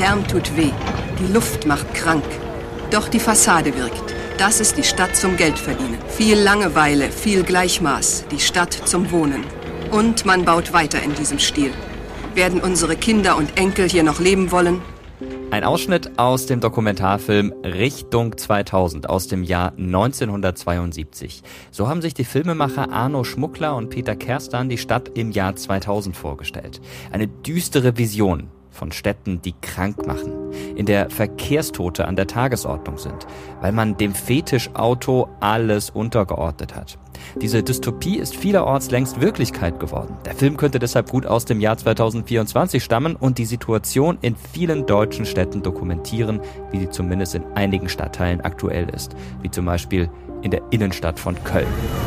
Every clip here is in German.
Lärm tut weh, die Luft macht krank. Doch die Fassade wirkt. Das ist die Stadt zum Geldverdienen. Viel Langeweile, viel Gleichmaß, die Stadt zum Wohnen. Und man baut weiter in diesem Stil. Werden unsere Kinder und Enkel hier noch leben wollen? Ein Ausschnitt aus dem Dokumentarfilm Richtung 2000 aus dem Jahr 1972. So haben sich die Filmemacher Arno Schmuckler und Peter Kerstan die Stadt im Jahr 2000 vorgestellt. Eine düstere Vision von Städten, die krank machen, in der Verkehrstote an der Tagesordnung sind, weil man dem Fetischauto alles untergeordnet hat. Diese Dystopie ist vielerorts längst Wirklichkeit geworden. Der Film könnte deshalb gut aus dem Jahr 2024 stammen und die Situation in vielen deutschen Städten dokumentieren, wie sie zumindest in einigen Stadtteilen aktuell ist, wie zum Beispiel in der Innenstadt von Köln.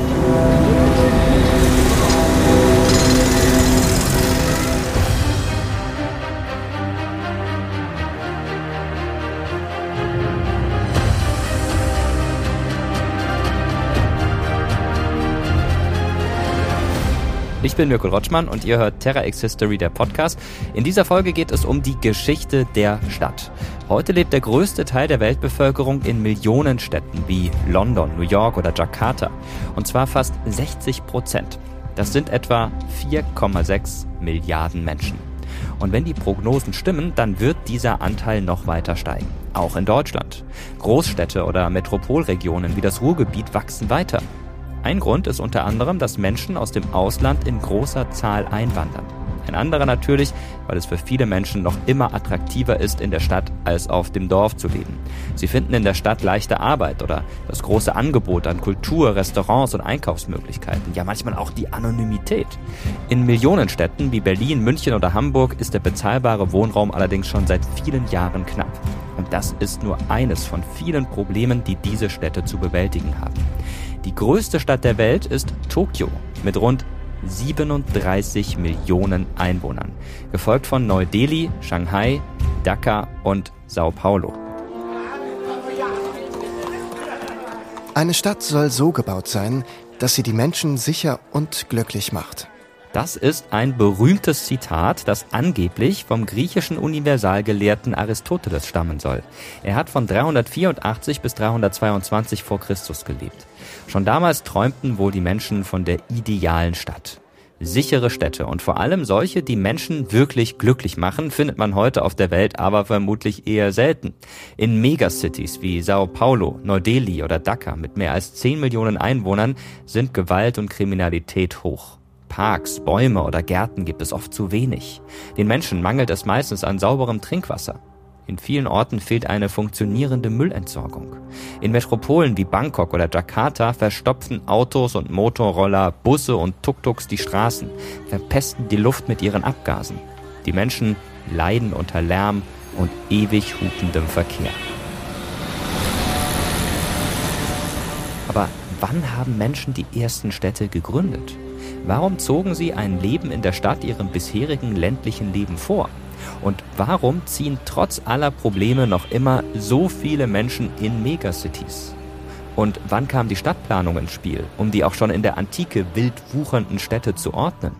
Ich bin Mirko Rotschmann und ihr hört Terra X History, der Podcast. In dieser Folge geht es um die Geschichte der Stadt. Heute lebt der größte Teil der Weltbevölkerung in Millionenstädten wie London, New York oder Jakarta. Und zwar fast 60%. Das sind etwa 4,6 Milliarden Menschen. Und wenn die Prognosen stimmen, dann wird dieser Anteil noch weiter steigen. Auch in Deutschland. Großstädte oder Metropolregionen wie das Ruhrgebiet wachsen weiter. Ein Grund ist unter anderem, dass Menschen aus dem Ausland in großer Zahl einwandern. Ein anderer natürlich, weil es für viele Menschen noch immer attraktiver ist, in der Stadt als auf dem Dorf zu leben. Sie finden in der Stadt leichte Arbeit oder das große Angebot an Kultur, Restaurants und Einkaufsmöglichkeiten. Ja, manchmal auch die Anonymität. In Millionenstädten wie Berlin, München oder Hamburg ist der bezahlbare Wohnraum allerdings schon seit vielen Jahren knapp. Und das ist nur eines von vielen Problemen, die diese Städte zu bewältigen haben. Die größte Stadt der Welt ist Tokio mit rund 37 Millionen Einwohnern, gefolgt von Neu-Delhi, Shanghai, Dhaka und Sao Paulo. Eine Stadt soll so gebaut sein, dass sie die Menschen sicher und glücklich macht. Das ist ein berühmtes Zitat, das angeblich vom griechischen Universalgelehrten Aristoteles stammen soll. Er hat von 384 bis 322 vor Christus gelebt. Schon damals träumten wohl die Menschen von der idealen Stadt. Sichere Städte und vor allem solche, die Menschen wirklich glücklich machen, findet man heute auf der Welt aber vermutlich eher selten. In Megacities wie Sao Paulo, Neu-Delhi oder Dhaka mit mehr als 10 Millionen Einwohnern sind Gewalt und Kriminalität hoch. Parks, Bäume oder Gärten gibt es oft zu wenig. Den Menschen mangelt es meistens an sauberem Trinkwasser. In vielen Orten fehlt eine funktionierende Müllentsorgung. In Metropolen wie Bangkok oder Jakarta verstopfen Autos und Motorroller, Busse und Tuk-Tuks die Straßen, verpesten die Luft mit ihren Abgasen. Die Menschen leiden unter Lärm und ewig hupendem Verkehr. Aber wann haben Menschen die ersten Städte gegründet? Warum zogen sie ein Leben in der Stadt ihrem bisherigen ländlichen Leben vor? Und warum ziehen trotz aller Probleme noch immer so viele Menschen in Megacities? Und wann kam die Stadtplanung ins Spiel, um die auch schon in der Antike wild wuchernden Städte zu ordnen?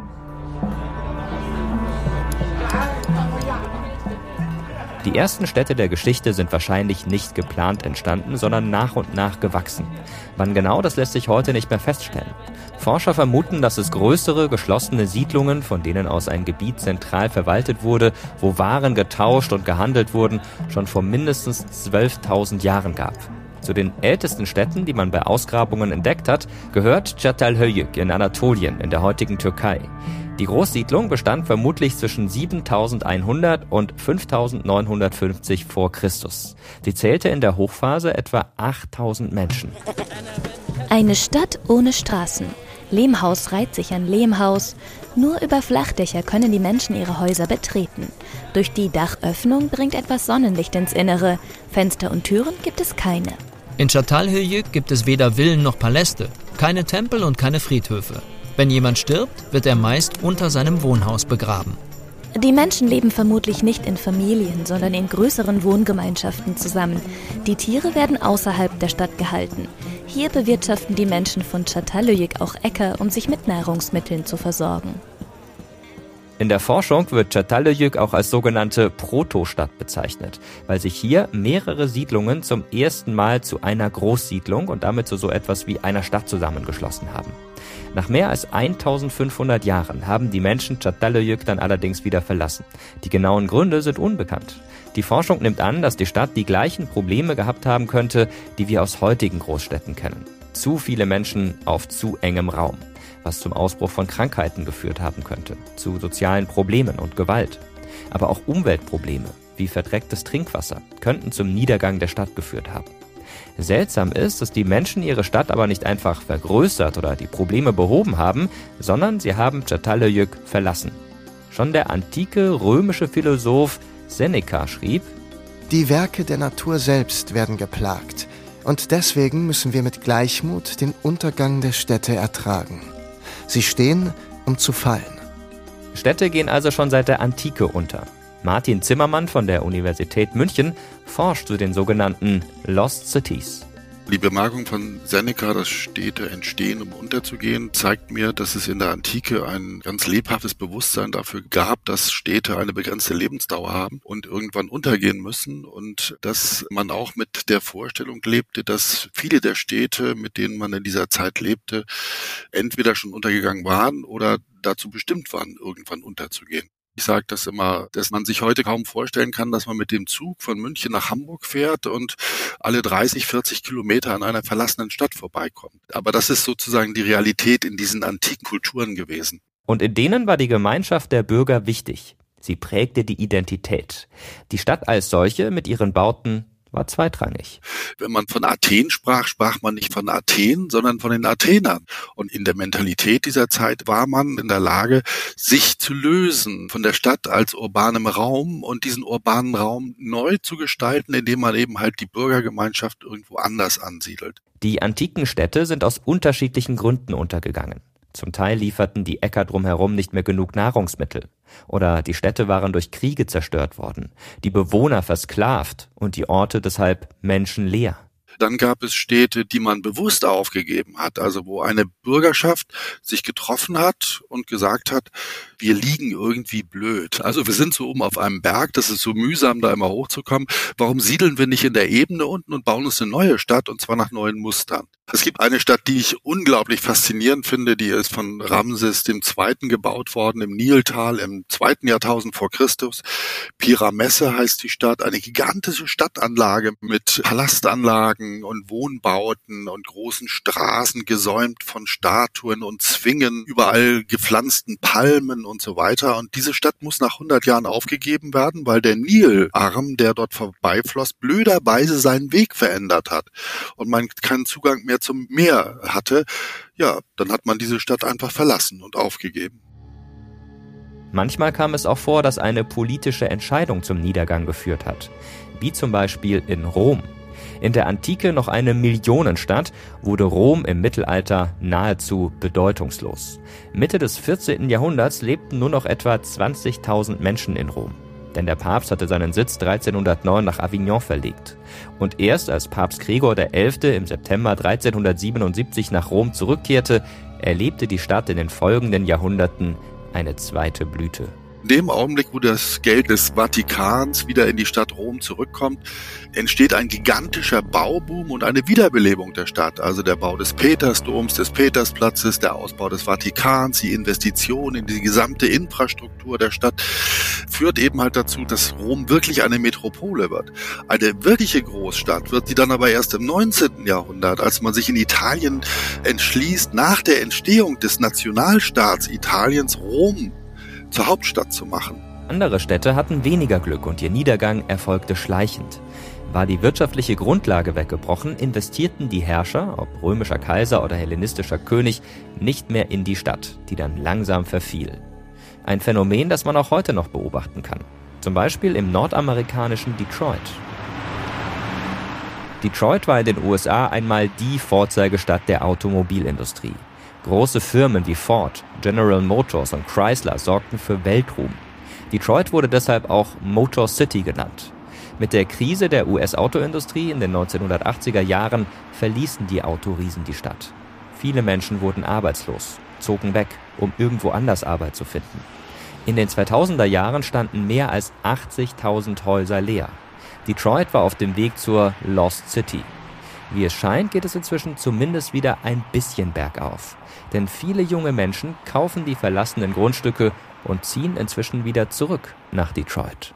Die ersten Städte der Geschichte sind wahrscheinlich nicht geplant entstanden, sondern nach und nach gewachsen. Wann genau, das lässt sich heute nicht mehr feststellen. Forscher vermuten, dass es größere, geschlossene Siedlungen, von denen aus ein Gebiet zentral verwaltet wurde, wo Waren getauscht und gehandelt wurden, schon vor mindestens 12.000 Jahren gab. Zu den ältesten Städten, die man bei Ausgrabungen entdeckt hat, gehört Çatalhöyük in Anatolien in der heutigen Türkei. Die Großsiedlung bestand vermutlich zwischen 7100 und 5950 vor Christus. Sie zählte in der Hochphase etwa 8000 Menschen. Eine Stadt ohne Straßen. Lehmhaus reiht sich an Lehmhaus. Nur über Flachdächer können die Menschen ihre Häuser betreten. Durch die Dachöffnung dringt etwas Sonnenlicht ins Innere. Fenster und Türen gibt es keine. In Çatalhöyük gibt es weder Villen noch Paläste, keine Tempel und keine Friedhöfe. Wenn jemand stirbt, wird er meist unter seinem Wohnhaus begraben. Die Menschen leben vermutlich nicht in Familien, sondern in größeren Wohngemeinschaften zusammen. Die Tiere werden außerhalb der Stadt gehalten. Hier bewirtschaften die Menschen von Çatalhöyük auch Äcker, um sich mit Nahrungsmitteln zu versorgen. In der Forschung wird Çatalhöyük auch als sogenannte Protostadt bezeichnet, weil sich hier mehrere Siedlungen zum ersten Mal zu einer Großsiedlung und damit zu so etwas wie einer Stadt zusammengeschlossen haben. Nach mehr als 1500 Jahren haben die Menschen Çatalhöyük dann allerdings wieder verlassen. Die genauen Gründe sind unbekannt. Die Forschung nimmt an, dass die Stadt die gleichen Probleme gehabt haben könnte, die wir aus heutigen Großstädten kennen. Zu viele Menschen auf zu engem Raum, was zum Ausbruch von Krankheiten geführt haben könnte, zu sozialen Problemen und Gewalt. Aber auch Umweltprobleme, wie verdrecktes Trinkwasser, könnten zum Niedergang der Stadt geführt haben. Seltsam ist, dass die Menschen ihre Stadt aber nicht einfach vergrößert oder die Probleme behoben haben, sondern sie haben Çatalhöyük verlassen. Schon der antike römische Philosoph Seneca schrieb: Die Werke der Natur selbst werden geplagt, und deswegen müssen wir mit Gleichmut den Untergang der Städte ertragen. Sie stehen, um zu fallen. Städte gehen also schon seit der Antike unter. Martin Zimmermann von der Universität München forscht zu den sogenannten Lost Cities. Die Bemerkung von Seneca, dass Städte entstehen, um unterzugehen, zeigt mir, dass es in der Antike ein ganz lebhaftes Bewusstsein dafür gab, dass Städte eine begrenzte Lebensdauer haben und irgendwann untergehen müssen und dass man auch mit der Vorstellung lebte, dass viele der Städte, mit denen man in dieser Zeit lebte, entweder schon untergegangen waren oder dazu bestimmt waren, irgendwann unterzugehen. Ich sage das immer, dass man sich heute kaum vorstellen kann, dass man mit dem Zug von München nach Hamburg fährt und alle 30, 40 Kilometer an einer verlassenen Stadt vorbeikommt. Aber das ist sozusagen die Realität in diesen antiken Kulturen gewesen. Und in denen war die Gemeinschaft der Bürger wichtig. Sie prägte die Identität. Die Stadt als solche mit ihren Bauten war zweitrangig. Wenn man von Athen sprach, sprach man nicht von Athen, sondern von den Athenern. Und in der Mentalität dieser Zeit war man in der Lage, sich zu lösen von der Stadt als urbanem Raum und diesen urbanen Raum neu zu gestalten, indem man eben halt die Bürgergemeinschaft irgendwo anders ansiedelt. Die antiken Städte sind aus unterschiedlichen Gründen untergegangen. Zum Teil lieferten die Äcker drumherum nicht mehr genug Nahrungsmittel. Oder die Städte waren durch Kriege zerstört worden, die Bewohner versklavt und die Orte deshalb menschenleer. Dann gab es Städte, die man bewusst aufgegeben hat, also wo eine Bürgerschaft sich getroffen hat und gesagt hat, wir liegen irgendwie blöd. Also wir sind so oben auf einem Berg, das ist so mühsam, da immer hochzukommen. Warum siedeln wir nicht in der Ebene unten und bauen uns eine neue Stadt, und zwar nach neuen Mustern? Es gibt eine Stadt, die ich unglaublich faszinierend finde, die ist von Ramses II. Gebaut worden im Niltal im 2. Jahrtausend vor Christus. Pyramesse heißt die Stadt, eine gigantische Stadtanlage mit Palastanlagen und Wohnbauten und großen Straßen, gesäumt von Statuen und Zwingen, überall gepflanzten Palmen und so weiter. Und diese Stadt muss nach 100 Jahren aufgegeben werden, weil der Nilarm, der dort vorbeifloss, blöderweise seinen Weg verändert hat und man keinen Zugang mehr zum Meer hatte. Ja, dann hat man diese Stadt einfach verlassen und aufgegeben. Manchmal kam es auch vor, dass eine politische Entscheidung zum Niedergang geführt hat, wie zum Beispiel in Rom. In der Antike noch eine Millionenstadt, wurde Rom im Mittelalter nahezu bedeutungslos. Mitte des 14. Jahrhunderts lebten nur noch etwa 20.000 Menschen in Rom. Denn der Papst hatte seinen Sitz 1309 nach Avignon verlegt. Und erst als Papst Gregor XI. Im September 1377 nach Rom zurückkehrte, erlebte die Stadt in den folgenden Jahrhunderten eine zweite Blüte. In dem Augenblick, wo das Geld des Vatikans wieder in die Stadt Rom zurückkommt, entsteht ein gigantischer Bauboom und eine Wiederbelebung der Stadt. Also der Bau des Petersdoms, des Petersplatzes, der Ausbau des Vatikans, die Investition in die gesamte Infrastruktur der Stadt führt eben halt dazu, dass Rom wirklich eine Metropole wird. Eine wirkliche Großstadt wird sie dann aber erst im 19. Jahrhundert, als man sich in Italien entschließt, nach der Entstehung des Nationalstaats Italiens Rom zur Hauptstadt zu machen. Andere Städte hatten weniger Glück und ihr Niedergang erfolgte schleichend. War die wirtschaftliche Grundlage weggebrochen, investierten die Herrscher, ob römischer Kaiser oder hellenistischer König, nicht mehr in die Stadt, die dann langsam verfiel. Ein Phänomen, das man auch heute noch beobachten kann. Zum Beispiel im nordamerikanischen Detroit. Detroit war in den USA einmal die Vorzeigestadt der Automobilindustrie. Große Firmen wie Ford, General Motors und Chrysler sorgten für Weltruhm. Detroit wurde deshalb auch Motor City genannt. Mit der Krise der US-Autoindustrie in den 1980er Jahren verließen die Autoriesen die Stadt. Viele Menschen wurden arbeitslos, zogen weg, um irgendwo anders Arbeit zu finden. In den 2000er Jahren standen mehr als 80.000 Häuser leer. Detroit war auf dem Weg zur Lost City. Wie es scheint, geht es inzwischen zumindest wieder ein bisschen bergauf. Denn viele junge Menschen kaufen die verlassenen Grundstücke und ziehen inzwischen wieder zurück nach Detroit.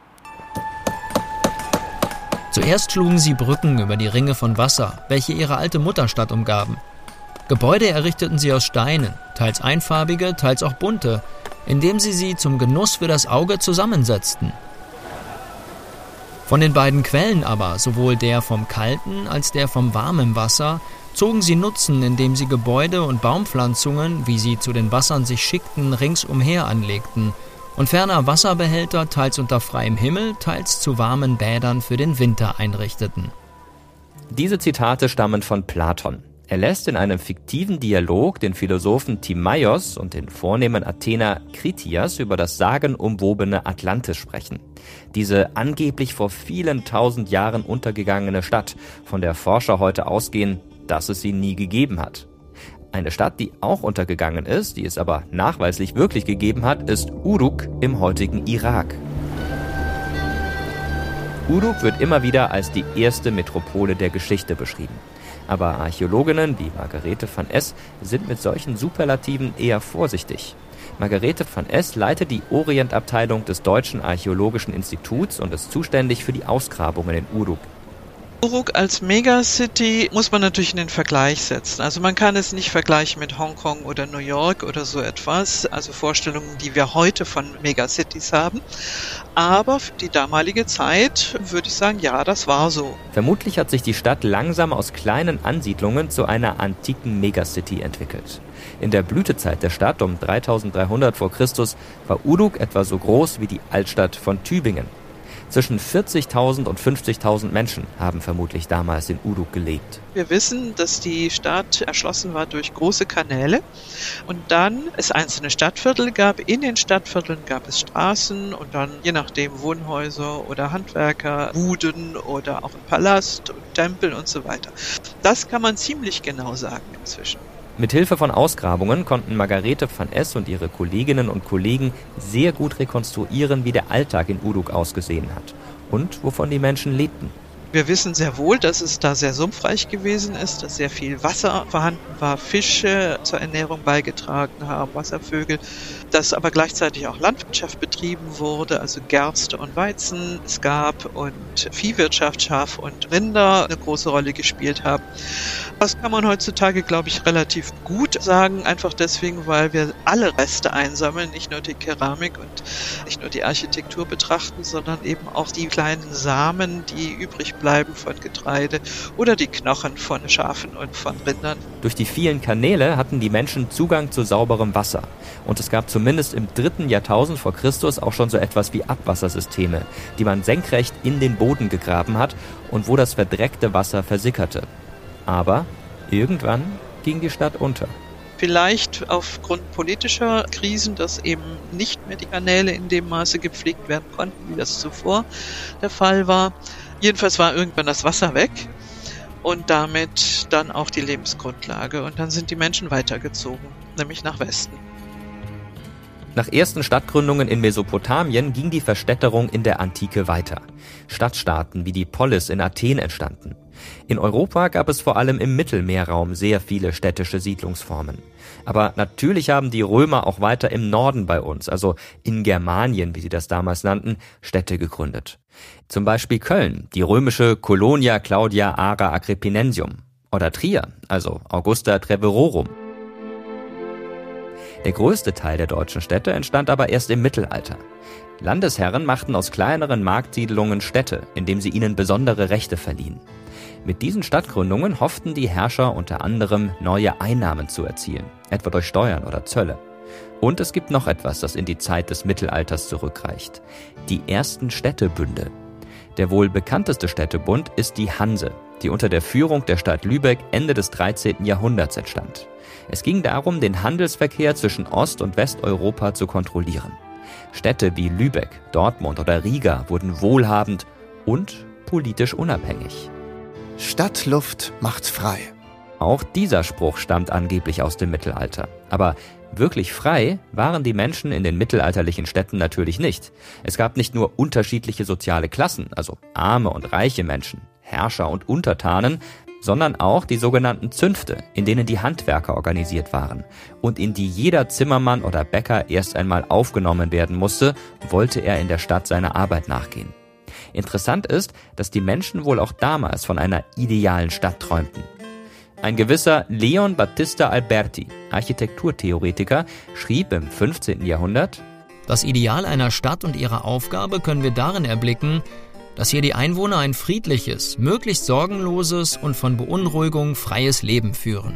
Zuerst schlugen sie Brücken über die Ringe von Wasser, welche ihre alte Mutterstadt umgaben. Gebäude errichteten sie aus Steinen, teils einfarbige, teils auch bunte, indem sie zum Genuss für das Auge zusammensetzten. Von den beiden Quellen aber, sowohl der vom kalten als der vom warmen Wasser, zogen sie Nutzen, indem sie Gebäude und Baumpflanzungen, wie sie zu den Wassern sich schickten, ringsumher anlegten und ferner Wasserbehälter teils unter freiem Himmel, teils zu warmen Bädern für den Winter einrichteten. Diese Zitate stammen von Platon. Er lässt in einem fiktiven Dialog den Philosophen Timaios und den vornehmen Athener Kritias über das sagenumwobene Atlantis sprechen. Diese angeblich vor vielen tausend Jahren untergegangene Stadt, von der Forscher heute ausgehen, dass es sie nie gegeben hat. Eine Stadt, die auch untergegangen ist, die es aber nachweislich wirklich gegeben hat, ist Uruk im heutigen Irak. Uruk wird immer wieder als die erste Metropole der Geschichte beschrieben. Aber Archäologinnen wie Margarethe van Es sind mit solchen Superlativen eher vorsichtig. Margarethe van Es leitet die Orientabteilung des Deutschen Archäologischen Instituts und ist zuständig für die Ausgrabungen in Uruk. Uruk als Megacity muss man natürlich in den Vergleich setzen. Also man kann es nicht vergleichen mit Hongkong oder New York oder so etwas, also Vorstellungen, die wir heute von Megacities haben. Aber für die damalige Zeit würde ich sagen, ja, das war so. Vermutlich hat sich die Stadt langsam aus kleinen Ansiedlungen zu einer antiken Megacity entwickelt. In der Blütezeit der Stadt um 3300 vor Christus war Uruk etwa so groß wie die Altstadt von Tübingen. Zwischen 40.000 und 50.000 Menschen haben vermutlich damals in Uruk gelebt. Wir wissen, dass die Stadt erschlossen war durch große Kanäle und dann es einzelne Stadtviertel gab. In den Stadtvierteln gab es Straßen und dann je nachdem Wohnhäuser oder Handwerker, Buden oder auch ein Palast und Tempel und so weiter. Das kann man ziemlich genau sagen inzwischen. Mithilfe von Ausgrabungen konnten Margarethe van Es und ihre Kolleginnen und Kollegen sehr gut rekonstruieren, wie der Alltag in Uruk ausgesehen hat und wovon die Menschen lebten. Wir wissen sehr wohl, dass es da sehr sumpfreich gewesen ist, dass sehr viel Wasser vorhanden war, Fische zur Ernährung beigetragen haben, Wasservögel, dass aber gleichzeitig auch Landwirtschaft betrieben wurde, also Gerste und Weizen es gab und Viehwirtschaft, Schaf und Rinder eine große Rolle gespielt haben. Das kann man heutzutage, glaube ich, relativ gut sagen, einfach deswegen, weil wir alle Reste einsammeln, nicht nur die Keramik und nicht nur die Architektur betrachten, sondern eben auch die kleinen Samen, die übrig bleiben von Getreide oder die Knochen von Schafen und von Rindern. Durch die vielen Kanäle hatten die Menschen Zugang zu sauberem Wasser. Und es gab zumindest im 3. Jahrtausend vor Christus auch schon so etwas wie Abwassersysteme, die man senkrecht in den Boden gegraben hat und wo das verdreckte Wasser versickerte. Aber irgendwann ging die Stadt unter. Vielleicht aufgrund politischer Krisen, dass eben nicht mehr die Kanäle in dem Maße gepflegt werden konnten, wie das zuvor der Fall war. Jedenfalls war irgendwann das Wasser weg und damit dann auch die Lebensgrundlage. Und dann sind die Menschen weitergezogen, nämlich nach Westen. Nach ersten Stadtgründungen in Mesopotamien ging die Verstädterung in der Antike weiter. Stadtstaaten wie die Polis in Athen entstanden. In Europa gab es vor allem im Mittelmeerraum sehr viele städtische Siedlungsformen. Aber natürlich haben die Römer auch weiter im Norden bei uns, also in Germanien, wie sie das damals nannten, Städte gegründet. Zum Beispiel Köln, die römische Colonia Claudia Ara Agrippinensium. Oder Trier, also Augusta Treverorum. Der größte Teil der deutschen Städte entstand aber erst im Mittelalter. Landesherren machten aus kleineren Marktsiedlungen Städte, indem sie ihnen besondere Rechte verliehen. Mit diesen Stadtgründungen hofften die Herrscher unter anderem, neue Einnahmen zu erzielen, etwa durch Steuern oder Zölle. Und es gibt noch etwas, das in die Zeit des Mittelalters zurückreicht: die ersten Städtebünde. Der wohl bekannteste Städtebund ist die Hanse, die unter der Führung der Stadt Lübeck Ende des 13. Jahrhunderts entstand. Es ging darum, den Handelsverkehr zwischen Ost- und Westeuropa zu kontrollieren. Städte wie Lübeck, Dortmund oder Riga wurden wohlhabend und politisch unabhängig. Stadtluft macht frei. Auch dieser Spruch stammt angeblich aus dem Mittelalter. Aber Wirklich frei waren die Menschen in den mittelalterlichen Städten natürlich nicht. Es gab nicht nur unterschiedliche soziale Klassen, also arme und reiche Menschen, Herrscher und Untertanen, sondern auch die sogenannten Zünfte, in denen die Handwerker organisiert waren und in die jeder Zimmermann oder Bäcker erst einmal aufgenommen werden musste, wollte er in der Stadt seiner Arbeit nachgehen. Interessant ist, dass die Menschen wohl auch damals von einer idealen Stadt träumten. Ein gewisser Leon Battista Alberti, Architekturtheoretiker, schrieb im 15. Jahrhundert: Das Ideal einer Stadt und ihre Aufgabe können wir darin erblicken, dass hier die Einwohner ein friedliches, möglichst sorgenloses und von Beunruhigung freies Leben führen.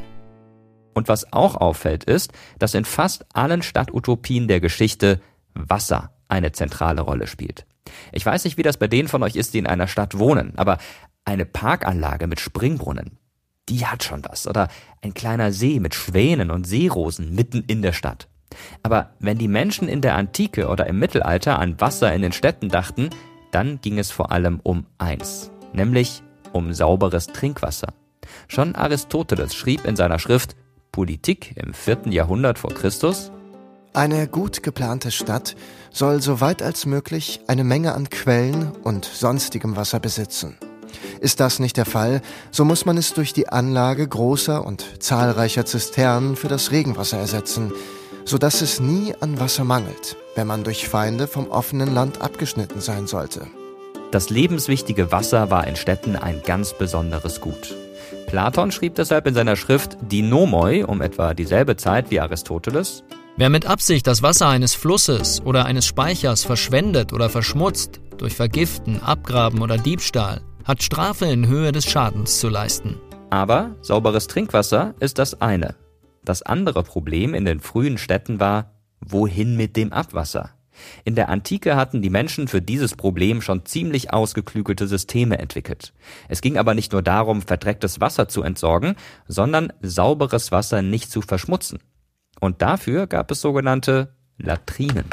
Und was auch auffällt ist, dass in fast allen Stadtutopien der Geschichte Wasser eine zentrale Rolle spielt. Ich weiß nicht, wie das bei denen von euch ist, die in einer Stadt wohnen, aber eine Parkanlage mit Springbrunnen, die hat schon was. Oder ein kleiner See mit Schwänen und Seerosen mitten in der Stadt. Aber wenn die Menschen in der Antike oder im Mittelalter an Wasser in den Städten dachten, dann ging es vor allem um eins, nämlich um sauberes Trinkwasser. Schon Aristoteles schrieb in seiner Schrift Politik im 4. Jahrhundert vor Christus: Eine gut geplante Stadt soll so weit als möglich eine Menge an Quellen und sonstigem Wasser besitzen. Ist das nicht der Fall, so muss man es durch die Anlage großer und zahlreicher Zisternen für das Regenwasser ersetzen, sodass es nie an Wasser mangelt, wenn man durch Feinde vom offenen Land abgeschnitten sein sollte. Das lebenswichtige Wasser war in Städten ein ganz besonderes Gut. Platon schrieb deshalb in seiner Schrift Die Nomoi um etwa dieselbe Zeit wie Aristoteles: Wer mit Absicht das Wasser eines Flusses oder eines Speichers verschwendet oder verschmutzt, durch Vergiften, Abgraben oder Diebstahl, hat Strafe in Höhe des Schadens zu leisten. Aber sauberes Trinkwasser ist das eine. Das andere Problem in den frühen Städten war, wohin mit dem Abwasser? In der Antike hatten die Menschen für dieses Problem schon ziemlich ausgeklügelte Systeme entwickelt. Es ging aber nicht nur darum, verdrecktes Wasser zu entsorgen, sondern sauberes Wasser nicht zu verschmutzen. Und dafür gab es sogenannte Latrinen.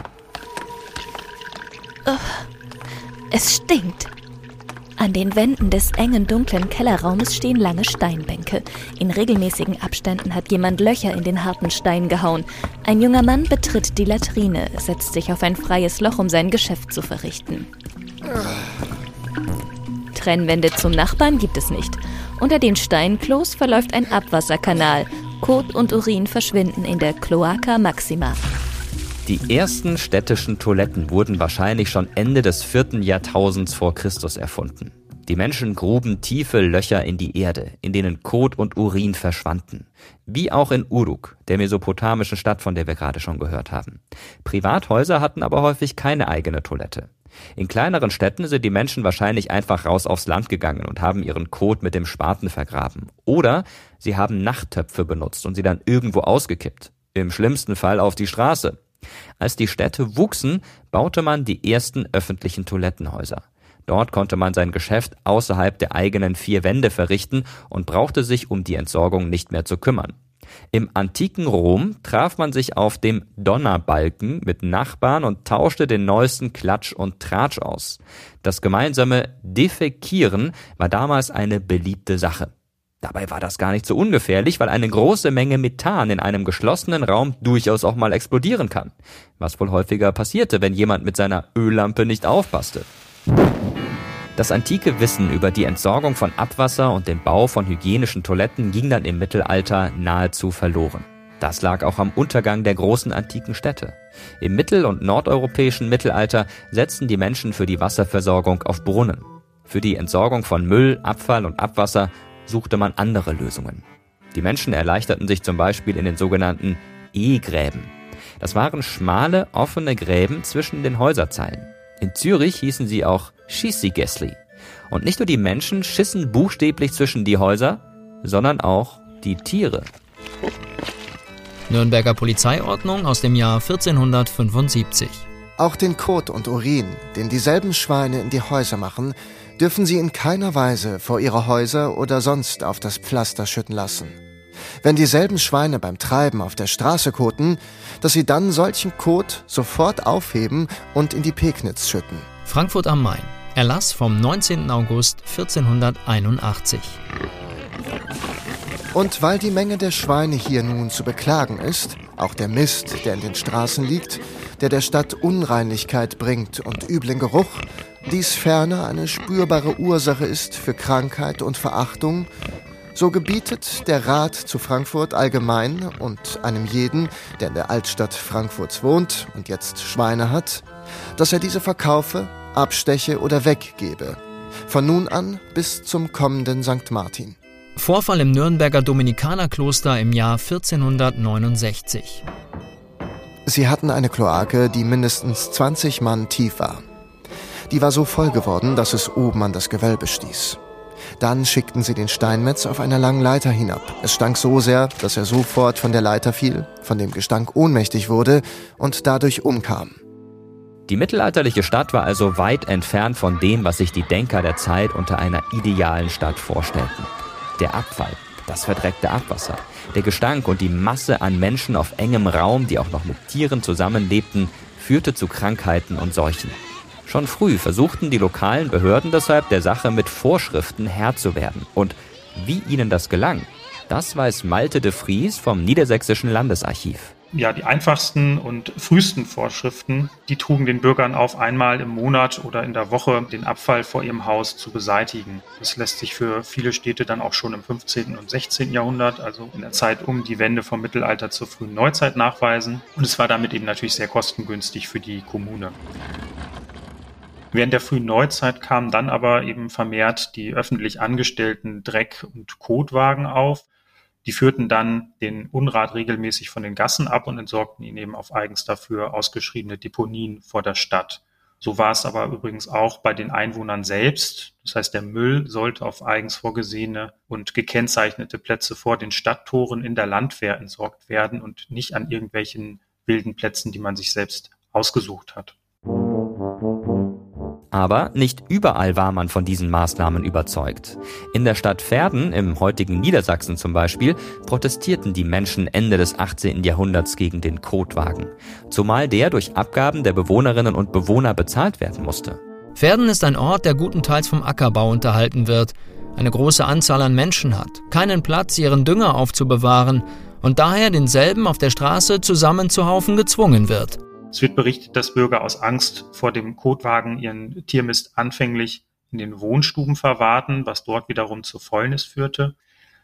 Es stinkt. An den Wänden des engen, dunklen Kellerraumes stehen lange Steinbänke. In regelmäßigen Abständen hat jemand Löcher in den harten Stein gehauen. Ein junger Mann betritt die Latrine, setzt sich auf ein freies Loch, um sein Geschäft zu verrichten. Trennwände zum Nachbarn gibt es nicht. Unter den Steinklos verläuft ein Abwasserkanal. Kot und Urin verschwinden in der Cloaca Maxima. Die ersten städtischen Toiletten wurden wahrscheinlich schon Ende des 4. Jahrtausends vor Christus erfunden. Die Menschen gruben tiefe Löcher in die Erde, in denen Kot und Urin verschwanden. Wie auch in Uruk, der mesopotamischen Stadt, von der wir gerade schon gehört haben. Privathäuser hatten aber häufig keine eigene Toilette. In kleineren Städten sind die Menschen wahrscheinlich einfach raus aufs Land gegangen und haben ihren Kot mit dem Spaten vergraben. Oder sie haben Nachttöpfe benutzt und sie dann irgendwo ausgekippt. Im schlimmsten Fall auf die Straße. Als die Städte wuchsen, baute man die ersten öffentlichen Toilettenhäuser. Dort konnte man sein Geschäft außerhalb der eigenen 4 Wände verrichten und brauchte sich um die Entsorgung nicht mehr zu kümmern. Im antiken Rom traf man sich auf dem Donnerbalken mit Nachbarn und tauschte den neuesten Klatsch und Tratsch aus. Das gemeinsame Defekieren war damals eine beliebte Sache. Dabei war das gar nicht so ungefährlich, weil eine große Menge Methan in einem geschlossenen Raum durchaus auch mal explodieren kann. Was wohl häufiger passierte, wenn jemand mit seiner Öllampe nicht aufpasste. Das antike Wissen über die Entsorgung von Abwasser und den Bau von hygienischen Toiletten ging dann im Mittelalter nahezu verloren. Das lag auch am Untergang der großen antiken Städte. Im mittel- und nordeuropäischen Mittelalter setzten die Menschen für die Wasserversorgung auf Brunnen. Für die Entsorgung von Müll, Abfall und Abwasser suchte man andere Lösungen. Die Menschen erleichterten sich zum Beispiel in den sogenannten E-Gräben. Das waren schmale, offene Gräben zwischen den Häuserzeilen. In Zürich hießen sie auch Schissigässli. Und nicht nur die Menschen schissen buchstäblich zwischen die Häuser, sondern auch die Tiere. Nürnberger Polizeiordnung aus dem Jahr 1475. Auch den Kot und Urin, den dieselben Schweine in die Häuser machen, dürfen sie in keiner Weise vor ihre Häuser oder sonst auf das Pflaster schütten lassen. Wenn dieselben Schweine beim Treiben auf der Straße koten, dass sie dann solchen Kot sofort aufheben und in die Pegnitz schütten. Frankfurt am Main. Erlass vom 19. August 1481. Und weil die Menge der Schweine hier nun zu beklagen ist, auch der Mist, der in den Straßen liegt, der Stadt Unreinlichkeit bringt und üblen Geruch, dies ferner eine spürbare Ursache ist für Krankheit und Verachtung, so gebietet der Rat zu Frankfurt allgemein und einem jeden, der in der Altstadt Frankfurts wohnt und jetzt Schweine hat, dass er diese verkaufe, absteche oder weggebe, von nun an bis zum kommenden St. Martin. Vorfall im Nürnberger Dominikanerkloster im Jahr 1469. Sie hatten eine Kloake, die mindestens 20 Mann tief war. Die war so voll geworden, dass es oben an das Gewölbe stieß. Dann schickten sie den Steinmetz auf einer langen Leiter hinab. Es stank so sehr, dass er sofort von der Leiter fiel, von dem Gestank ohnmächtig wurde und dadurch umkam. Die mittelalterliche Stadt war also weit entfernt von dem, was sich die Denker der Zeit unter einer idealen Stadt vorstellten. Der Abfall, das verdreckte Abwasser, der Gestank und die Masse an Menschen auf engem Raum, die auch noch mit Tieren zusammenlebten, führte zu Krankheiten und Seuchen. Schon früh versuchten die lokalen Behörden deshalb, der Sache mit Vorschriften Herr zu werden. Und wie ihnen das gelang, das weiß Malte de Vries vom Niedersächsischen Landesarchiv. Ja, die einfachsten und frühesten Vorschriften, die trugen den Bürgern auf, einmal im Monat oder in der Woche den Abfall vor ihrem Haus zu beseitigen. Das lässt sich für viele Städte dann auch schon im 15. und 16. Jahrhundert, also in der Zeit um die Wende vom Mittelalter zur frühen Neuzeit nachweisen. Und es war damit eben natürlich sehr kostengünstig für die Kommune. Während der frühen Neuzeit kamen dann aber eben vermehrt die öffentlich angestellten Dreck- und Kotwagen auf. Die führten dann den Unrat regelmäßig von den Gassen ab und entsorgten ihn eben auf eigens dafür ausgeschriebene Deponien vor der Stadt. So war es aber übrigens auch bei den Einwohnern selbst. Das heißt, der Müll sollte auf eigens vorgesehene und gekennzeichnete Plätze vor den Stadttoren in der Landwehr entsorgt werden und nicht an irgendwelchen wilden Plätzen, die man sich selbst ausgesucht hat. Aber nicht überall war man von diesen Maßnahmen überzeugt. In der Stadt Verden, im heutigen Niedersachsen zum Beispiel, protestierten die Menschen Ende des 18. Jahrhunderts gegen den Kotwagen. Zumal der durch Abgaben der Bewohnerinnen und Bewohner bezahlt werden musste. Verden ist ein Ort, der gutenteils vom Ackerbau unterhalten wird, eine große Anzahl an Menschen hat, keinen Platz, ihren Dünger aufzubewahren und daher denselben auf der Straße zusammenzuhaufen gezwungen wird. Es wird berichtet, dass Bürger aus Angst vor dem Kotwagen ihren Tiermist anfänglich in den Wohnstuben verwahrten, was dort wiederum zu Fäulnis führte.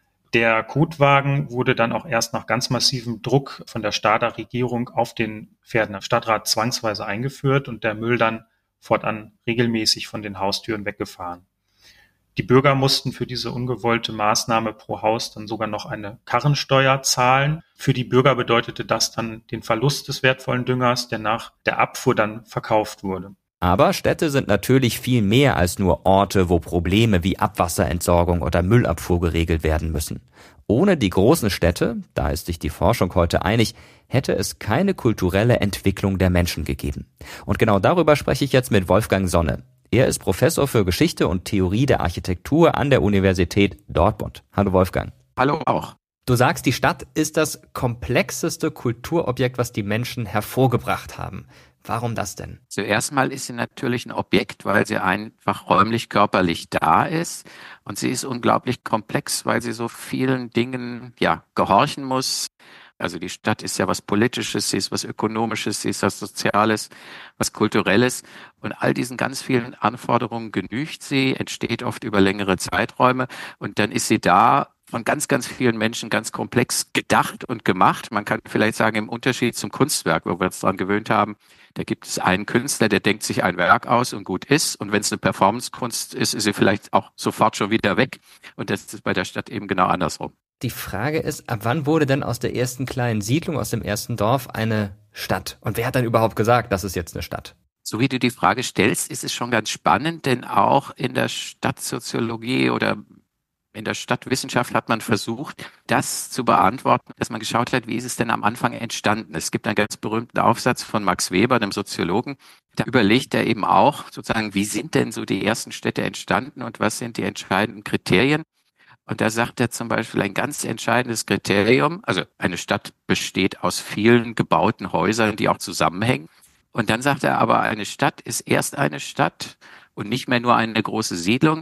Der Kotwagen wurde dann auch erst nach ganz massivem Druck von der Stader Regierung auf den Verdener Stadtrat zwangsweise eingeführt und der Müll dann fortan regelmäßig von den Haustüren weggefahren. Die Bürger mussten für diese ungewollte Maßnahme pro Haus dann sogar noch eine Karrensteuer zahlen. Für die Bürger bedeutete das dann den Verlust des wertvollen Düngers, der nach der Abfuhr dann verkauft wurde. Aber Städte sind natürlich viel mehr als nur Orte, wo Probleme wie Abwasserentsorgung oder Müllabfuhr geregelt werden müssen. Ohne die großen Städte, da ist sich die Forschung heute einig, hätte es keine kulturelle Entwicklung der Menschen gegeben. Und genau darüber spreche ich jetzt mit Wolfgang Sonne. Er ist Professor für Geschichte und Theorie der Architektur an der Universität Dortmund. Hallo Wolfgang. Hallo auch. Du sagst, die Stadt ist das komplexeste Kulturobjekt, was die Menschen hervorgebracht haben. Warum das denn? Zuerst mal ist sie natürlich ein Objekt, weil sie einfach räumlich, körperlich da ist. Und sie ist unglaublich komplex, weil sie so vielen Dingen gehorchen muss. Also die Stadt ist ja was Politisches, sie ist was Ökonomisches, sie ist was Soziales, was Kulturelles. Und all diesen ganz vielen Anforderungen genügt sie, entsteht oft über längere Zeiträume. Und dann ist sie da von ganz, ganz vielen Menschen ganz komplex gedacht und gemacht. Man kann vielleicht sagen, im Unterschied zum Kunstwerk, wo wir uns daran gewöhnt haben, da gibt es einen Künstler, der denkt sich ein Werk aus und gut ist. Und wenn es eine Performancekunst ist, ist sie vielleicht auch sofort schon wieder weg. Und das ist bei der Stadt eben genau andersrum. Die Frage ist, ab wann wurde denn aus der ersten kleinen Siedlung, aus dem ersten Dorf eine Stadt? Und wer hat dann überhaupt gesagt, das ist jetzt eine Stadt? So wie du die Frage stellst, ist es schon ganz spannend, denn auch in der Stadtsoziologie oder in der Stadtwissenschaft hat man versucht, das zu beantworten, dass man geschaut hat, wie ist es denn am Anfang entstanden? Es gibt einen ganz berühmten Aufsatz von Max Weber, dem Soziologen, da überlegt er eben auch sozusagen, wie sind denn so die ersten Städte entstanden und was sind die entscheidenden Kriterien? Und da sagt er zum Beispiel ein ganz entscheidendes Kriterium, also eine Stadt besteht aus vielen gebauten Häusern, die auch zusammenhängen. Und dann sagt er aber, eine Stadt ist erst eine Stadt und nicht mehr nur eine große Siedlung,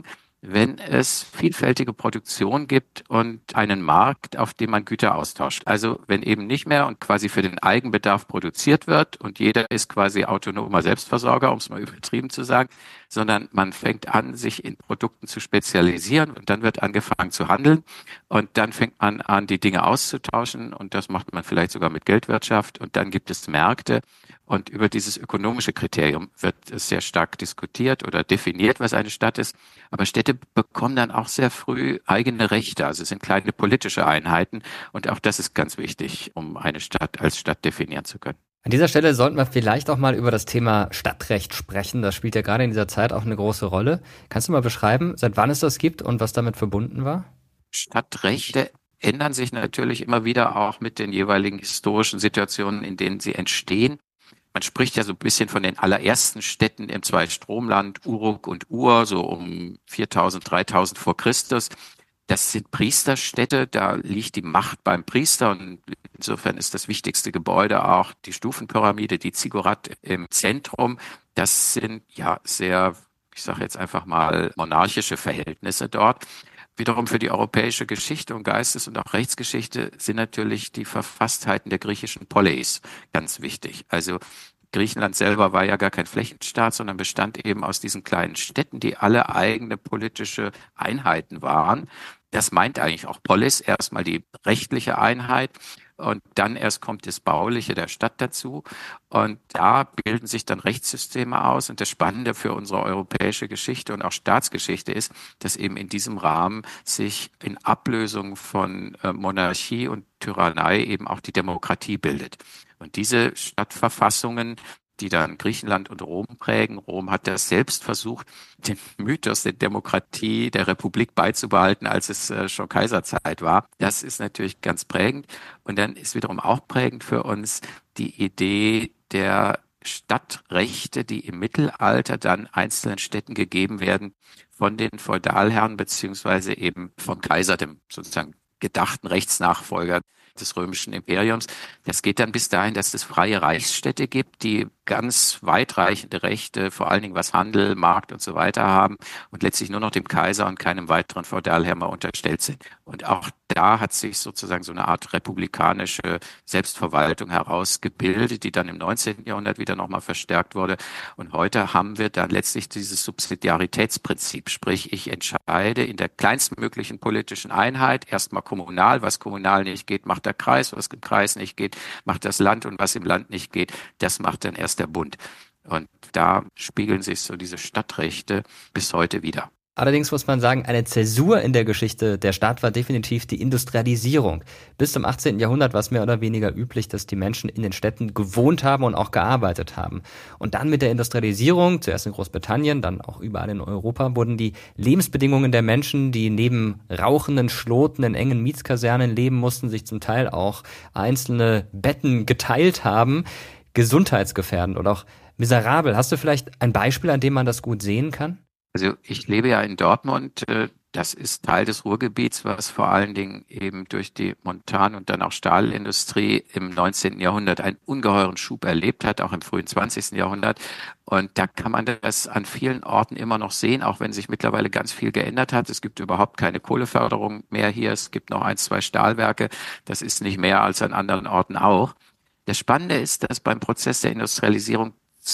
wenn es vielfältige Produktion gibt und einen Markt, auf dem man Güter austauscht. Also wenn eben nicht mehr und quasi für den Eigenbedarf produziert wird und jeder ist quasi autonomer Selbstversorger, um es mal übertrieben zu sagen, sondern man fängt an, sich in Produkten zu spezialisieren und dann wird angefangen zu handeln und dann fängt man an, die Dinge auszutauschen und das macht man vielleicht sogar mit Geldwirtschaft und dann gibt es Märkte. Und über dieses ökonomische Kriterium wird es sehr stark diskutiert oder definiert, was eine Stadt ist. Aber Städte bekommen dann auch sehr früh eigene Rechte. Also es sind kleine politische Einheiten. Und auch das ist ganz wichtig, um eine Stadt als Stadt definieren zu können. An dieser Stelle sollten wir vielleicht auch mal über das Thema Stadtrecht sprechen. Das spielt ja gerade in dieser Zeit auch eine große Rolle. Kannst du mal beschreiben, seit wann es das gibt und was damit verbunden war? Stadtrechte ändern sich natürlich immer wieder auch mit den jeweiligen historischen Situationen, in denen sie entstehen. Man spricht ja so ein bisschen von den allerersten Städten im Zweistromland, Uruk und Ur, so um 4000, 3000 vor Christus. Das sind Priesterstädte, da liegt die Macht beim Priester und insofern ist das wichtigste Gebäude auch die Stufenpyramide, die Ziggurat im Zentrum. Das sind ja sehr, ich sage jetzt einfach mal, monarchische Verhältnisse dort. Wiederum für die europäische Geschichte und Geistes- und auch Rechtsgeschichte sind natürlich die Verfasstheiten der griechischen Poleis ganz wichtig. Also Griechenland selber war ja gar kein Flächenstaat, sondern bestand eben aus diesen kleinen Städten, die alle eigene politische Einheiten waren. Das meint eigentlich auch Polis, erstmal die rechtliche Einheit. Und dann erst kommt das Bauliche der Stadt dazu. Und da bilden sich dann Rechtssysteme aus. Und das Spannende für unsere europäische Geschichte und auch Staatsgeschichte ist, dass eben in diesem Rahmen sich in Ablösung von Monarchie und Tyrannei eben auch die Demokratie bildet. Und diese Stadtverfassungen, die dann Griechenland und Rom prägen. Rom hat das selbst versucht, den Mythos der Demokratie, der Republik beizubehalten, als es schon Kaiserzeit war. Das ist natürlich ganz prägend. Und dann ist wiederum auch prägend für uns die Idee der Stadtrechte, die im Mittelalter dann einzelnen Städten gegeben werden von den Feudalherren beziehungsweise eben vom Kaiser, dem sozusagen gedachten Rechtsnachfolger des römischen Imperiums. Das geht dann bis dahin, dass es freie Reichsstädte gibt, die ganz weitreichende Rechte, vor allen Dingen was Handel, Markt und so weiter haben und letztlich nur noch dem Kaiser und keinem weiteren Feudalherrn mehr unterstellt sind. Und auch da hat sich sozusagen so eine Art republikanische Selbstverwaltung herausgebildet, die dann im 19. Jahrhundert wieder nochmal verstärkt wurde. Und heute haben wir dann letztlich dieses Subsidiaritätsprinzip, sprich ich entscheide in der kleinstmöglichen politischen Einheit, erstmal kommunal, was kommunal nicht geht, macht der Kreis, was im Kreis nicht geht, macht das Land und was im Land nicht geht, das macht dann erst der Bund. Und da spiegeln sich so diese Stadtrechte bis heute wieder. Allerdings muss man sagen, eine Zäsur in der Geschichte der Stadt war definitiv die Industrialisierung. Bis zum 18. Jahrhundert war es mehr oder weniger üblich, dass die Menschen in den Städten gewohnt haben und auch gearbeitet haben. Und dann mit der Industrialisierung, zuerst in Großbritannien, dann auch überall in Europa, wurden die Lebensbedingungen der Menschen, die neben rauchenden Schloten in engen Mietskasernen leben mussten, sich zum Teil auch einzelne Betten geteilt haben, gesundheitsgefährdend oder auch miserabel. Hast du vielleicht ein Beispiel, an dem man das gut sehen kann? Also ich lebe ja in Dortmund. Das ist Teil des Ruhrgebiets, was vor allen Dingen eben durch die Montan- und dann auch Stahlindustrie im 19. Jahrhundert einen ungeheuren Schub erlebt hat, auch im frühen 20. Jahrhundert. Und da kann man das an vielen Orten immer noch sehen, auch wenn sich mittlerweile ganz viel geändert hat. Es gibt überhaupt keine Kohleförderung mehr hier. Es gibt noch 1, 2 Stahlwerke. Das ist nicht mehr als an anderen Orten auch. Das Spannende ist, dass beim Prozess der Industrialisierung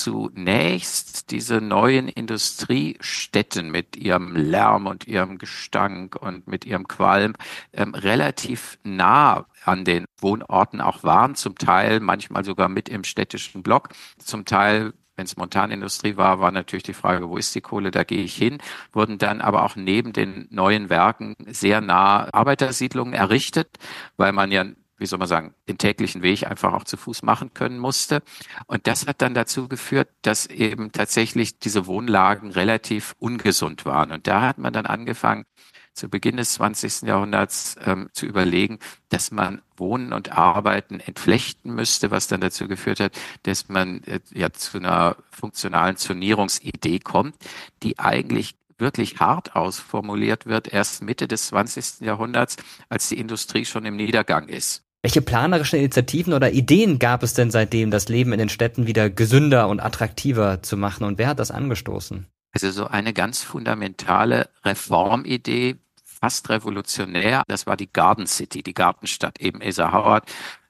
zunächst diese neuen Industriestädten mit ihrem Lärm und ihrem Gestank und mit ihrem Qualm relativ nah an den Wohnorten auch waren, zum Teil manchmal sogar mit im städtischen Block, zum Teil, wenn es Montanindustrie war natürlich die Frage, wo ist die Kohle, da gehe ich hin, wurden dann aber auch neben den neuen Werken sehr nah Arbeitersiedlungen errichtet, weil man ja, wie soll man sagen, den täglichen Weg einfach auch zu Fuß machen können musste. Und das hat dann dazu geführt, dass eben tatsächlich diese Wohnlagen relativ ungesund waren. Und da hat man dann angefangen, zu Beginn des 20. Jahrhunderts zu überlegen, dass man Wohnen und Arbeiten entflechten müsste, was dann dazu geführt hat, dass man zu einer funktionalen Zonierungsidee kommt, die eigentlich wirklich hart ausformuliert wird, erst Mitte des 20. Jahrhunderts, als die Industrie schon im Niedergang ist. Welche planerischen Initiativen oder Ideen gab es denn seitdem, das Leben in den Städten wieder gesünder und attraktiver zu machen? Und wer hat das angestoßen? Also so eine ganz fundamentale Reformidee, fast revolutionär. Das war die Garden City, die Gartenstadt, eben Asa Howard,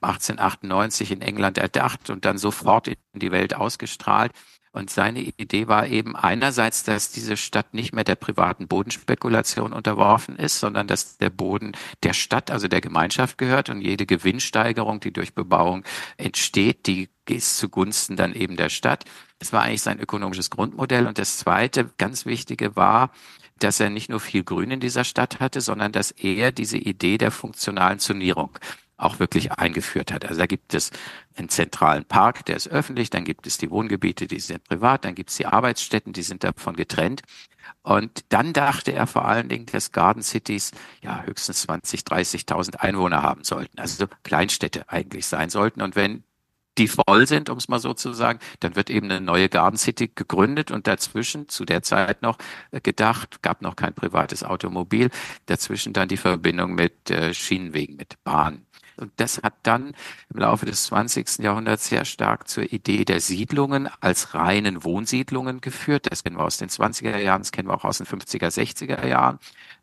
1898 in England erdacht und dann sofort in die Welt ausgestrahlt. Und seine Idee war eben einerseits, dass diese Stadt nicht mehr der privaten Bodenspekulation unterworfen ist, sondern dass der Boden der Stadt, also der Gemeinschaft gehört und jede Gewinnsteigerung, die durch Bebauung entsteht, die ist zugunsten dann eben der Stadt. Das war eigentlich sein ökonomisches Grundmodell. Und das zweite ganz Wichtige war, dass er nicht nur viel Grün in dieser Stadt hatte, sondern dass er diese Idee der funktionalen Zonierung auch wirklich eingeführt hat. Also da gibt es einen zentralen Park, der ist öffentlich, dann gibt es die Wohngebiete, die sind privat, dann gibt es die Arbeitsstätten, die sind davon getrennt. Und dann dachte er vor allen Dingen, dass Garden Cities ja höchstens 20.000, 30.000 Einwohner haben sollten, also Kleinstädte eigentlich sein sollten. Und wenn die voll sind, um es mal so zu sagen, dann wird eben eine neue Garden City gegründet und dazwischen, zu der Zeit noch gedacht, gab noch kein privates Automobil, dazwischen dann die Verbindung mit Schienenwegen, mit Bahnen. Und das hat dann im Laufe des 20. Jahrhunderts sehr stark zur Idee der Siedlungen als reinen Wohnsiedlungen geführt. Das kennen wir aus den 20er Jahren, das kennen wir auch aus den 50er, 60er Jahren.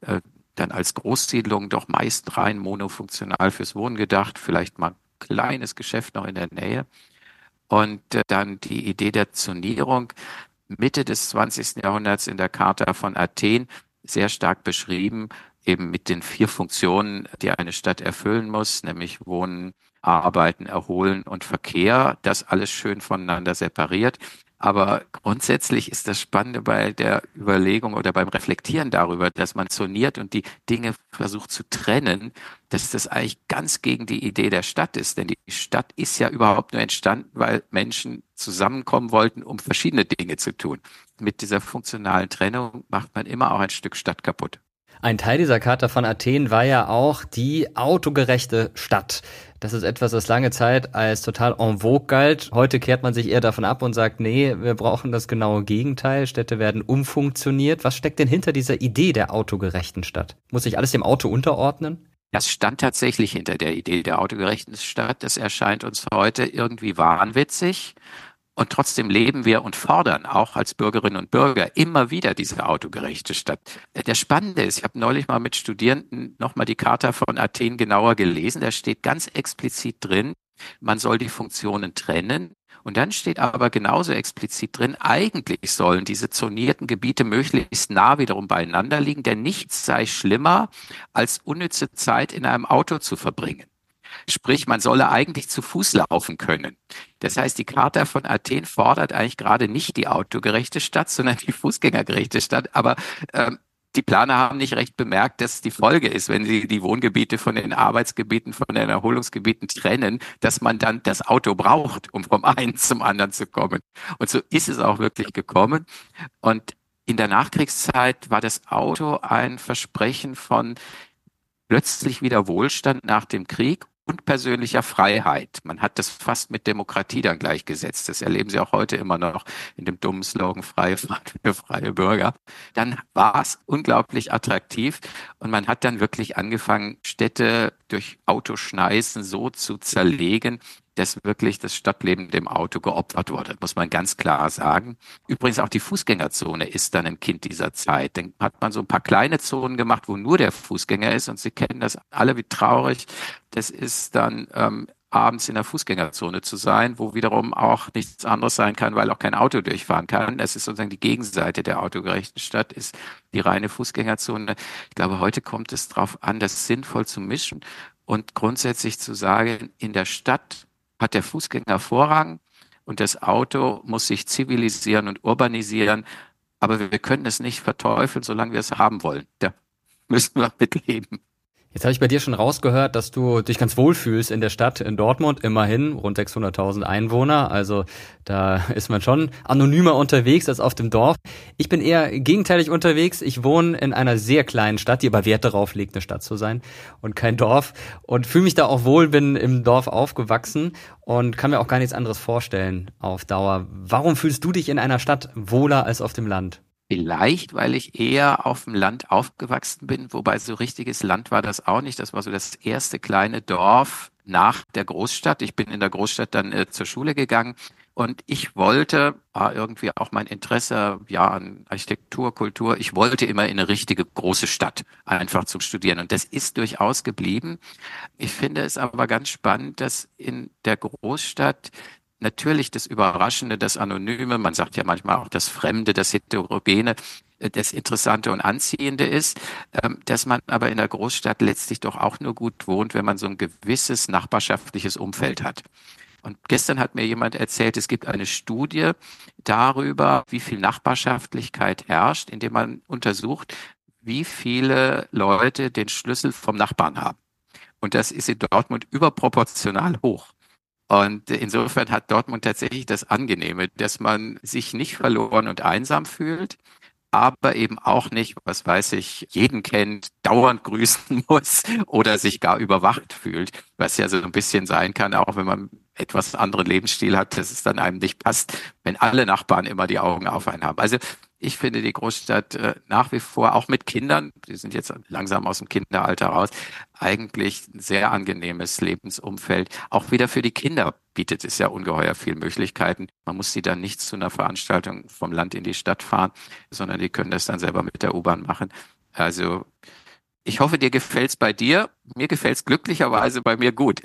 Dann als Großsiedlungen doch meist rein monofunktional fürs Wohnen gedacht, vielleicht mal kleines Geschäft noch in der Nähe. Und dann die Idee der Zonierung Mitte des 20. Jahrhunderts in der Charta von Athen sehr stark beschrieben, eben mit den 4 Funktionen, die eine Stadt erfüllen muss, nämlich Wohnen, Arbeiten, Erholen und Verkehr. Das alles schön voneinander separiert. Aber grundsätzlich ist das Spannende bei der Überlegung oder beim Reflektieren darüber, dass man zoniert und die Dinge versucht zu trennen, dass das eigentlich ganz gegen die Idee der Stadt ist. Denn die Stadt ist ja überhaupt nur entstanden, weil Menschen zusammenkommen wollten, um verschiedene Dinge zu tun. Mit dieser funktionalen Trennung macht man immer auch ein Stück Stadt kaputt. Ein Teil dieser Charta von Athen war ja auch die autogerechte Stadt. Das ist etwas, das lange Zeit als total en vogue galt. Heute kehrt man sich eher davon ab und sagt, nee, wir brauchen das genaue Gegenteil. Städte werden umfunktioniert. Was steckt denn hinter dieser Idee der autogerechten Stadt? Muss sich alles dem Auto unterordnen? Das stand tatsächlich hinter der Idee der autogerechten Stadt. Das erscheint uns heute irgendwie wahnwitzig. Und trotzdem leben wir und fordern auch als Bürgerinnen und Bürger immer wieder diese autogerechte Stadt. Der Spannende ist, ich habe neulich mal mit Studierenden nochmal die Charta von Athen genauer gelesen. Da steht ganz explizit drin, man soll die Funktionen trennen. Und dann steht aber genauso explizit drin, eigentlich sollen diese zonierten Gebiete möglichst nah wiederum beieinander liegen, denn nichts sei schlimmer, als unnütze Zeit in einem Auto zu verbringen. Sprich, man solle eigentlich zu Fuß laufen können. Das heißt, die Charta von Athen fordert eigentlich gerade nicht die autogerechte Stadt, sondern die fußgängergerechte Stadt. Aber die Planer haben nicht recht bemerkt, dass die Folge ist, wenn sie die Wohngebiete von den Arbeitsgebieten, von den Erholungsgebieten trennen, dass man dann das Auto braucht, um vom einen zum anderen zu kommen. Und so ist es auch wirklich gekommen. Und in der Nachkriegszeit war das Auto ein Versprechen von plötzlich wieder Wohlstand nach dem Krieg und persönlicher Freiheit. Man hat das fast mit Demokratie dann gleichgesetzt. Das erleben Sie auch heute immer noch in dem dummen Slogan Freie Fahrt für freie Bürger. Dann war es unglaublich attraktiv und man hat dann wirklich angefangen, Städte durch Autoschneisen so zu zerlegen, dass wirklich das Stadtleben dem Auto geopfert wurde, muss man ganz klar sagen. Übrigens auch die Fußgängerzone ist dann ein Kind dieser Zeit. Dann hat man so ein paar kleine Zonen gemacht, wo nur der Fußgänger ist und Sie kennen das alle, wie traurig das ist dann abends in der Fußgängerzone zu sein, wo wiederum auch nichts anderes sein kann, weil auch kein Auto durchfahren kann. Das ist sozusagen die Gegenseite der autogerechten Stadt, ist die reine Fußgängerzone. Ich glaube, heute kommt es darauf an, das sinnvoll zu mischen und grundsätzlich zu sagen, in der Stadt hat der Fußgänger Vorrang und das Auto muss sich zivilisieren und urbanisieren. Aber wir können es nicht verteufeln, solange wir es haben wollen. Da müssen wir mitleben. Jetzt habe ich bei dir schon rausgehört, dass du dich ganz wohl fühlst in der Stadt in Dortmund, immerhin rund 600.000 Einwohner, also da ist man schon anonymer unterwegs als auf dem Dorf. Ich bin eher gegenteilig unterwegs, ich wohne in einer sehr kleinen Stadt, die aber Wert darauf legt, eine Stadt zu sein und kein Dorf und fühle mich da auch wohl, bin im Dorf aufgewachsen und kann mir auch gar nichts anderes vorstellen auf Dauer. Warum fühlst du dich in einer Stadt wohler als auf dem Land? Vielleicht, weil ich eher auf dem Land aufgewachsen bin, wobei so richtiges Land war das auch nicht. Das war so das erste kleine Dorf nach der Großstadt. Ich bin in der Großstadt dann zur Schule gegangen Und ich wollte, irgendwie auch mein Interesse an Architektur, Kultur, ich wollte immer in eine richtige große Stadt einfach zum Studieren. Und das ist durchaus geblieben. Ich finde es aber ganz spannend, dass in der Großstadt natürlich das Überraschende, das Anonyme, man sagt ja manchmal auch das Fremde, das Heterogene, das Interessante und Anziehende ist, dass man aber in der Großstadt letztlich doch auch nur gut wohnt, wenn man so ein gewisses nachbarschaftliches Umfeld hat. Und gestern hat mir jemand erzählt, es gibt eine Studie darüber, wie viel Nachbarschaftlichkeit herrscht, indem man untersucht, wie viele Leute den Schlüssel vom Nachbarn haben. Und das ist in Dortmund überproportional hoch. Und insofern hat Dortmund tatsächlich das Angenehme, dass man sich nicht verloren und einsam fühlt, aber eben auch nicht, was weiß ich, jeden kennt, dauernd grüßen muss oder sich gar überwacht fühlt, was ja so ein bisschen sein kann, auch wenn man etwas anderen Lebensstil hat, dass es dann einem nicht passt, wenn alle Nachbarn immer die Augen auf einen haben. Also ich finde die Großstadt nach wie vor, auch mit Kindern, die sind jetzt langsam aus dem Kinderalter raus, eigentlich ein sehr angenehmes Lebensumfeld. Auch wieder für die Kinder bietet es ja ungeheuer viele Möglichkeiten. Man muss sie dann nicht zu einer Veranstaltung vom Land in die Stadt fahren, sondern die können das dann selber mit der U-Bahn machen. Also ich hoffe, dir gefällt's bei dir. Mir gefällt's glücklicherweise bei mir gut.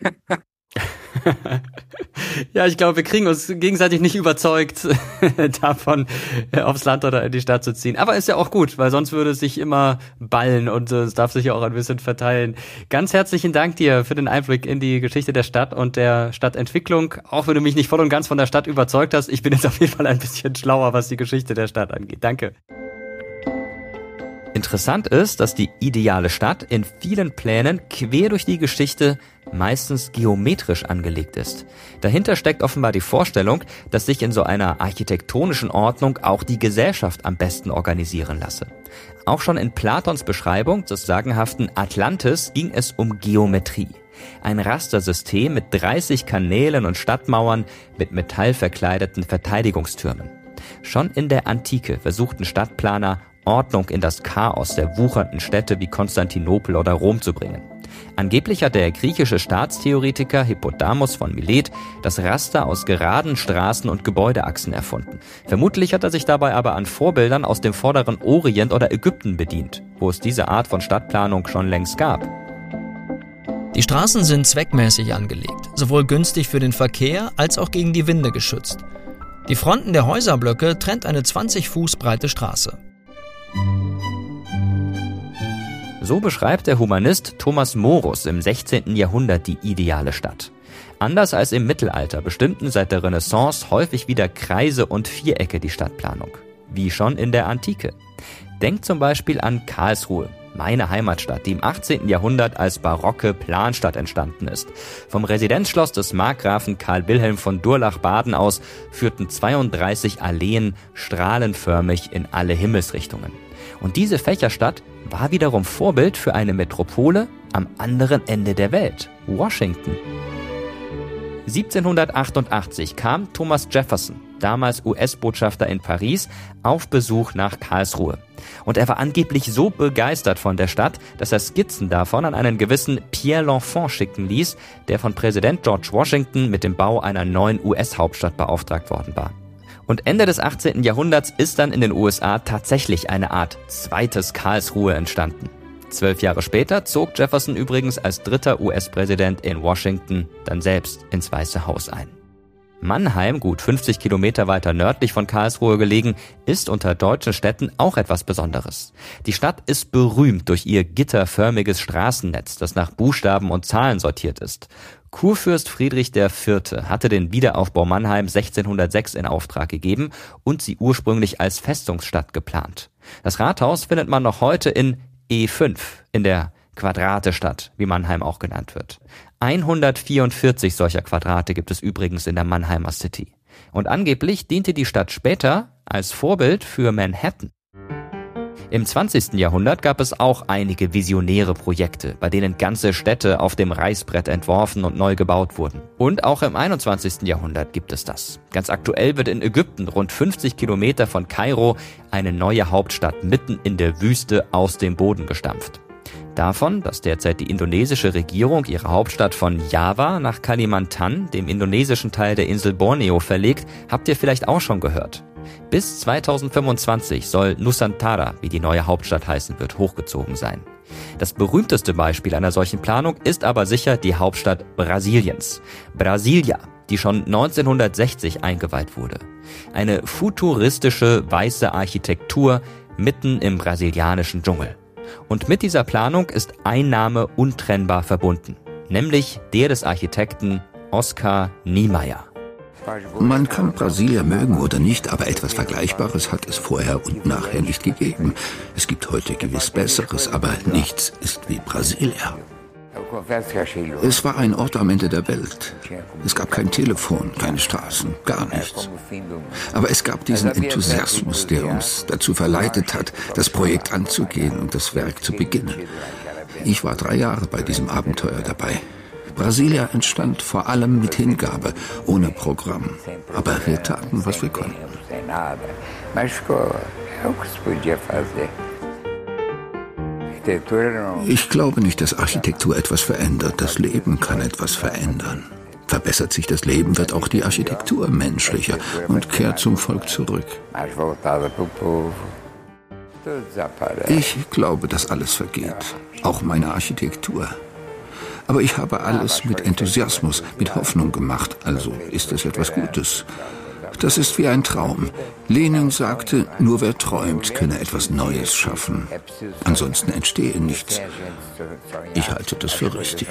Ja, ich glaube, wir kriegen uns gegenseitig nicht überzeugt davon, aufs Land oder in die Stadt zu ziehen. Aber ist ja auch gut, weil sonst würde es sich immer ballen und es darf sich ja auch ein bisschen verteilen. Ganz herzlichen Dank dir für den Einblick in die Geschichte der Stadt und der Stadtentwicklung. Auch wenn du mich nicht voll und ganz von der Stadt überzeugt hast, ich bin jetzt auf jeden Fall ein bisschen schlauer, was die Geschichte der Stadt angeht. Danke. Interessant ist, dass die ideale Stadt in vielen Plänen quer durch die Geschichte meistens geometrisch angelegt ist. Dahinter steckt offenbar die Vorstellung, dass sich in so einer architektonischen Ordnung auch die Gesellschaft am besten organisieren lasse. Auch schon in Platons Beschreibung des sagenhaften Atlantis ging es um Geometrie. Ein Rastersystem mit 30 Kanälen und Stadtmauern mit metallverkleideten Verteidigungstürmen. Schon in der Antike versuchten Stadtplaner, Ordnung in das Chaos der wuchernden Städte wie Konstantinopel oder Rom zu bringen. Angeblich hat der griechische Staatstheoretiker Hippodamos von Milet das Raster aus geraden Straßen und Gebäudeachsen erfunden. Vermutlich hat er sich dabei aber an Vorbildern aus dem vorderen Orient oder Ägypten bedient, wo es diese Art von Stadtplanung schon längst gab. Die Straßen sind zweckmäßig angelegt, sowohl günstig für den Verkehr als auch gegen die Winde geschützt. Die Fronten der Häuserblöcke trennt eine 20 Fuß breite Straße. So beschreibt der Humanist Thomas Morus im 16. Jahrhundert die ideale Stadt. Anders als im Mittelalter bestimmten seit der Renaissance häufig wieder Kreise und Vierecke die Stadtplanung, wie schon in der Antike. Denkt zum Beispiel an Karlsruhe, meine Heimatstadt, die im 18. Jahrhundert als barocke Planstadt entstanden ist. Vom Residenzschloss des Markgrafen Karl Wilhelm von Durlach-Baden aus führten 32 Alleen strahlenförmig in alle Himmelsrichtungen. Und diese Fächerstadt war wiederum Vorbild für eine Metropole am anderen Ende der Welt, Washington. 1788 kam Thomas Jefferson, damals US-Botschafter in Paris, auf Besuch nach Karlsruhe. Und er war angeblich so begeistert von der Stadt, dass er Skizzen davon an einen gewissen Pierre L'Enfant schicken ließ, der von Präsident George Washington mit dem Bau einer neuen US-Hauptstadt beauftragt worden war. Und Ende des 18. Jahrhunderts ist dann in den USA tatsächlich eine Art zweites Karlsruhe entstanden. 12 Jahre später zog Jefferson übrigens als dritter US-Präsident in Washington dann selbst ins Weiße Haus ein. Mannheim, gut 50 Kilometer weiter nördlich von Karlsruhe gelegen, ist unter deutschen Städten auch etwas Besonderes. Die Stadt ist berühmt durch ihr gitterförmiges Straßennetz, das nach Buchstaben und Zahlen sortiert ist. Kurfürst Friedrich IV. Hatte den Wiederaufbau Mannheim 1606 in Auftrag gegeben und sie ursprünglich als Festungsstadt geplant. Das Rathaus findet man noch heute in E5, in der Quadratestadt, wie Mannheim auch genannt wird. 144 solcher Quadrate gibt es übrigens in der Mannheimer City. Und angeblich diente die Stadt später als Vorbild für Manhattan. Im 20. Jahrhundert gab es auch einige visionäre Projekte, bei denen ganze Städte auf dem Reißbrett entworfen und neu gebaut wurden. Und auch im 21. Jahrhundert gibt es das. Ganz aktuell wird in Ägypten, rund 50 Kilometer von Kairo, eine neue Hauptstadt mitten in der Wüste aus dem Boden gestampft. Davon, dass derzeit die indonesische Regierung ihre Hauptstadt von Java nach Kalimantan, dem indonesischen Teil der Insel Borneo, verlegt, habt ihr vielleicht auch schon gehört. Bis 2025 soll Nusantara, wie die neue Hauptstadt heißen wird, hochgezogen sein. Das berühmteste Beispiel einer solchen Planung ist aber sicher die Hauptstadt Brasiliens, Brasilia, die schon 1960 eingeweiht wurde. Eine futuristische weiße Architektur mitten im brasilianischen Dschungel. Und mit dieser Planung ist ein Name untrennbar verbunden, nämlich der des Architekten Oscar Niemeyer. Man kann Brasilia mögen oder nicht, aber etwas Vergleichbares hat es vorher und nachher nicht gegeben. Es gibt heute gewiss Besseres, aber nichts ist wie Brasilia. Es war ein Ort am Ende der Welt. Es gab kein Telefon, keine Straßen, gar nichts. Aber es gab diesen Enthusiasmus, der uns dazu verleitet hat, das Projekt anzugehen und das Werk zu beginnen. Ich war 3 Jahre bei diesem Abenteuer dabei. Brasilia entstand vor allem mit Hingabe, ohne Programm. Aber wir taten, was wir konnten. Ich glaube nicht, dass Architektur etwas verändert. Das Leben kann etwas verändern. Verbessert sich das Leben, wird auch die Architektur menschlicher und kehrt zum Volk zurück. Ich glaube, dass alles vergeht, auch meine Architektur. Aber ich habe alles mit Enthusiasmus, mit Hoffnung gemacht, also ist es etwas Gutes. Das ist wie ein Traum. Lenin sagte, nur wer träumt, könne etwas Neues schaffen. Ansonsten entstehe nichts. Ich halte das für richtig.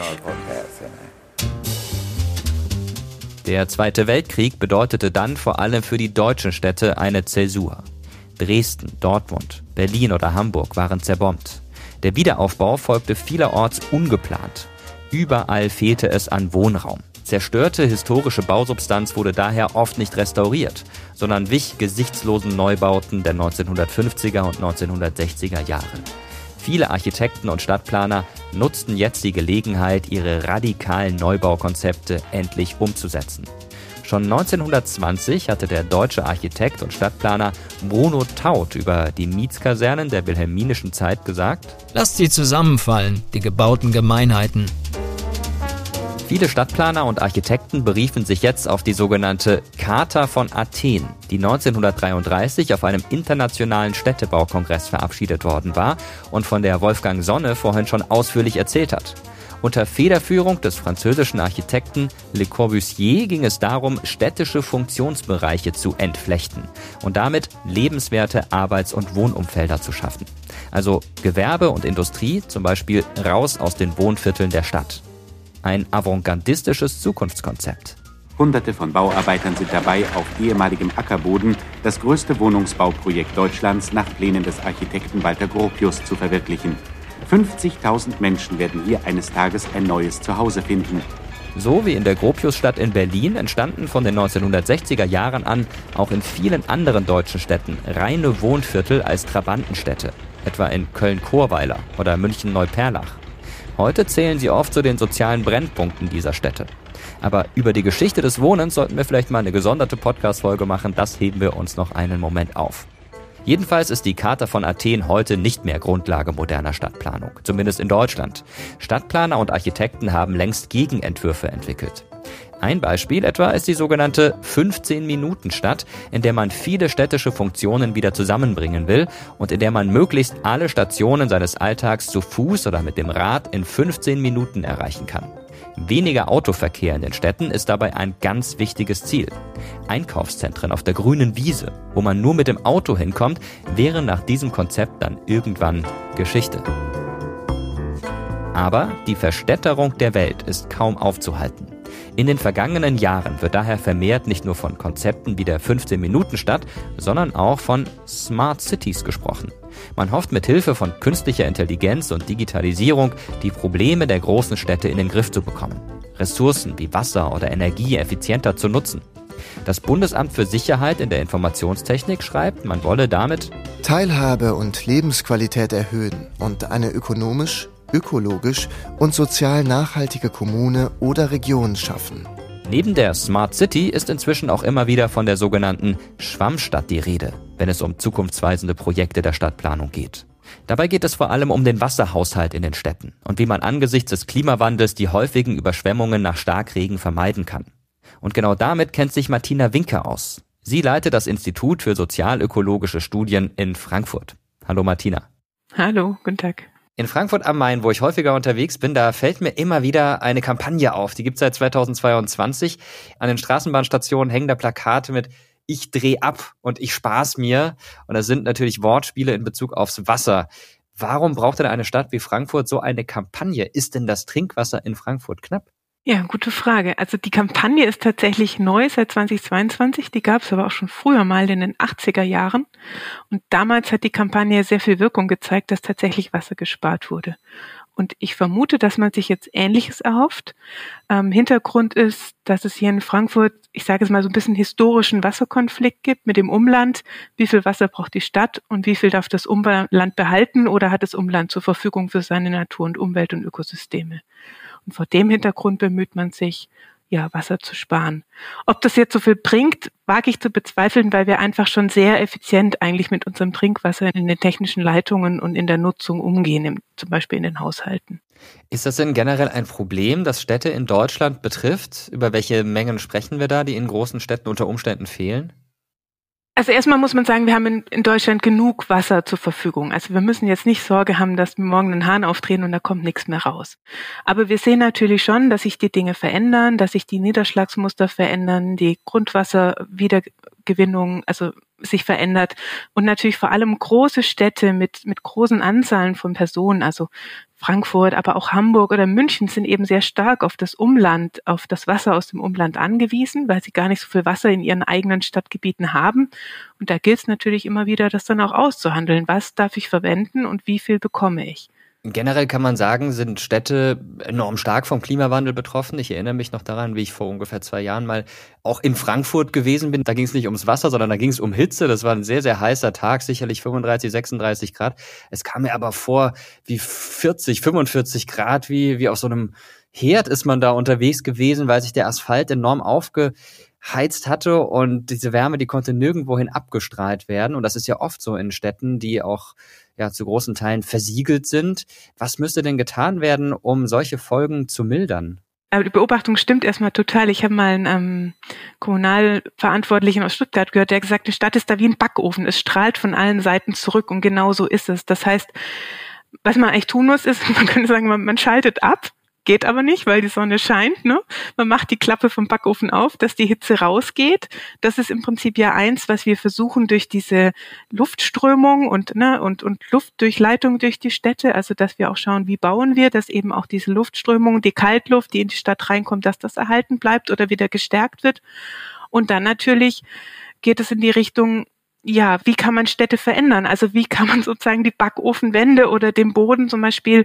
Der Zweite Weltkrieg bedeutete dann vor allem für die deutschen Städte eine Zäsur. Dresden, Dortmund, Berlin oder Hamburg waren zerbombt. Der Wiederaufbau folgte vielerorts ungeplant. Überall fehlte es an Wohnraum. Zerstörte historische Bausubstanz wurde daher oft nicht restauriert, sondern wich gesichtslosen Neubauten der 1950er und 1960er Jahre. Viele Architekten und Stadtplaner nutzten jetzt die Gelegenheit, ihre radikalen Neubaukonzepte endlich umzusetzen. Schon 1920 hatte der deutsche Architekt und Stadtplaner Bruno Taut über die Mietskasernen der wilhelminischen Zeit gesagt: Lasst sie zusammenfallen, die gebauten Gemeinheiten. Viele Stadtplaner und Architekten beriefen sich jetzt auf die sogenannte Charta von Athen, die 1933 auf einem internationalen Städtebaukongress verabschiedet worden war und von der Wolfgang Sonne vorhin schon ausführlich erzählt hat. Unter Federführung des französischen Architekten Le Corbusier ging es darum, städtische Funktionsbereiche zu entflechten und damit lebenswerte Arbeits- und Wohnumfelder zu schaffen. Also Gewerbe und Industrie, zum Beispiel raus aus den Wohnvierteln der Stadt. Ein avantgardistisches Zukunftskonzept. Hunderte von Bauarbeitern sind dabei, auf ehemaligem Ackerboden das größte Wohnungsbauprojekt Deutschlands nach Plänen des Architekten Walter Gropius zu verwirklichen. 50.000 Menschen werden hier eines Tages ein neues Zuhause finden. So wie in der Gropiusstadt in Berlin entstanden von den 1960er Jahren an auch in vielen anderen deutschen Städten reine Wohnviertel als Trabantenstädte, etwa in Köln-Chorweiler oder München-Neuperlach. Heute zählen sie oft zu den sozialen Brennpunkten dieser Städte. Aber über die Geschichte des Wohnens sollten wir vielleicht mal eine gesonderte Podcast-Folge machen, das heben wir uns noch einen Moment auf. Jedenfalls ist die Charta von Athen heute nicht mehr Grundlage moderner Stadtplanung, zumindest in Deutschland. Stadtplaner und Architekten haben längst Gegenentwürfe entwickelt. Ein Beispiel etwa ist die sogenannte 15-Minuten-Stadt, in der man viele städtische Funktionen wieder zusammenbringen will und in der man möglichst alle Stationen seines Alltags zu Fuß oder mit dem Rad in 15 Minuten erreichen kann. Weniger Autoverkehr in den Städten ist dabei ein ganz wichtiges Ziel. Einkaufszentren auf der grünen Wiese, wo man nur mit dem Auto hinkommt, wären nach diesem Konzept dann irgendwann Geschichte. Aber die Verstädterung der Welt ist kaum aufzuhalten. In den vergangenen Jahren wird daher vermehrt nicht nur von Konzepten wie der 15-Minuten-Stadt, sondern auch von Smart Cities gesprochen. Man hofft mit Hilfe von künstlicher Intelligenz und Digitalisierung die Probleme der großen Städte in den Griff zu bekommen. Ressourcen wie Wasser oder Energie effizienter zu nutzen. Das Bundesamt für Sicherheit in der Informationstechnik schreibt, man wolle damit Teilhabe und Lebensqualität erhöhen und eine ökonomisch, ökologisch und sozial nachhaltige Kommune oder Region schaffen. Neben der Smart City ist inzwischen auch immer wieder von der sogenannten Schwammstadt die Rede, wenn es um zukunftsweisende Projekte der Stadtplanung geht. Dabei geht es vor allem um den Wasserhaushalt in den Städten und wie man angesichts des Klimawandels die häufigen Überschwemmungen nach Starkregen vermeiden kann. Und genau damit kennt sich Martina Winke aus. Sie leitet das Institut für sozialökologische Studien in Frankfurt. Hallo Martina. Hallo, guten Tag. In Frankfurt am Main, wo ich häufiger unterwegs bin, da fällt mir immer wieder eine Kampagne auf. Die gibt's seit 2022. An den Straßenbahnstationen hängen da Plakate mit "Ich dreh ab" und "Ich spar's mir". Und das sind natürlich Wortspiele in Bezug aufs Wasser. Warum braucht denn eine Stadt wie Frankfurt so eine Kampagne? Ist denn das Trinkwasser in Frankfurt knapp? Ja, gute Frage. Also die Kampagne ist tatsächlich neu seit 2022. Die gab es aber auch schon früher mal in den 80er Jahren. Und damals hat die Kampagne sehr viel Wirkung gezeigt, dass tatsächlich Wasser gespart wurde. Und ich vermute, dass man sich jetzt Ähnliches erhofft. Hintergrund ist, dass es hier in Frankfurt, ich sage es mal, so ein bisschen historischen Wasserkonflikt gibt mit dem Umland. Wie viel Wasser braucht die Stadt und wie viel darf das Umland behalten oder hat das Umland zur Verfügung für seine Natur und Umwelt und Ökosysteme? Und vor dem Hintergrund bemüht man sich, Wasser zu sparen. Ob das jetzt so viel bringt, wage ich zu bezweifeln, weil wir einfach schon sehr effizient eigentlich mit unserem Trinkwasser in den technischen Leitungen und in der Nutzung umgehen, zum Beispiel in den Haushalten. Ist das denn generell ein Problem, das Städte in Deutschland betrifft? Über welche Mengen sprechen wir da, die in großen Städten unter Umständen fehlen? Also erstmal muss man sagen, wir haben in Deutschland genug Wasser zur Verfügung. Also wir müssen jetzt nicht Sorge haben, dass wir morgen einen Hahn aufdrehen und da kommt nichts mehr raus. Aber wir sehen natürlich schon, dass sich die Dinge verändern, dass sich die Niederschlagsmuster verändern, die Grundwasserwiedergewinnung sich verändert und natürlich vor allem große Städte mit großen Anzahlen von Personen, also Frankfurt, aber auch Hamburg oder München sind eben sehr stark auf das Umland, auf das Wasser aus dem Umland angewiesen, weil sie gar nicht so viel Wasser in ihren eigenen Stadtgebieten haben. Und da gilt es natürlich immer wieder, das dann auch auszuhandeln. Was darf ich verwenden und wie viel bekomme ich? Generell kann man sagen, sind Städte enorm stark vom Klimawandel betroffen. Ich erinnere mich noch daran, wie ich vor ungefähr 2 Jahren mal auch in Frankfurt gewesen bin. Da ging es nicht ums Wasser, sondern da ging es um Hitze. Das war ein sehr, sehr heißer Tag, sicherlich 35, 36 Grad. Es kam mir aber vor wie 40, 45 Grad, wie auf so einem Herd ist man da unterwegs gewesen, weil sich der Asphalt enorm aufgeheizt hatte und diese Wärme, die konnte nirgendwohin abgestrahlt werden. Und das ist ja oft so in Städten, die auch zu großen Teilen versiegelt sind. Was müsste denn getan werden, um solche Folgen zu mildern? Aber die Beobachtung stimmt erstmal total. Ich habe mal einen Kommunalverantwortlichen aus Stuttgart gehört, der hat gesagt, die Stadt ist da wie ein Backofen. Es strahlt von allen Seiten zurück und genau so ist es. Das heißt, was man eigentlich tun muss, ist, man könnte sagen, man schaltet ab. Geht aber nicht, weil die Sonne scheint, ne? Man macht die Klappe vom Backofen auf, dass die Hitze rausgeht. Das ist im Prinzip ja eins, was wir versuchen durch diese Luftströmung und Luftdurchleitung durch die Städte, also dass wir auch schauen, wie bauen wir, dass eben auch diese Luftströmung, die Kaltluft, die in die Stadt reinkommt, dass das erhalten bleibt oder wieder gestärkt wird. Und dann natürlich geht es in die Richtung, wie kann man Städte verändern? Also wie kann man sozusagen die Backofenwände oder den Boden zum Beispiel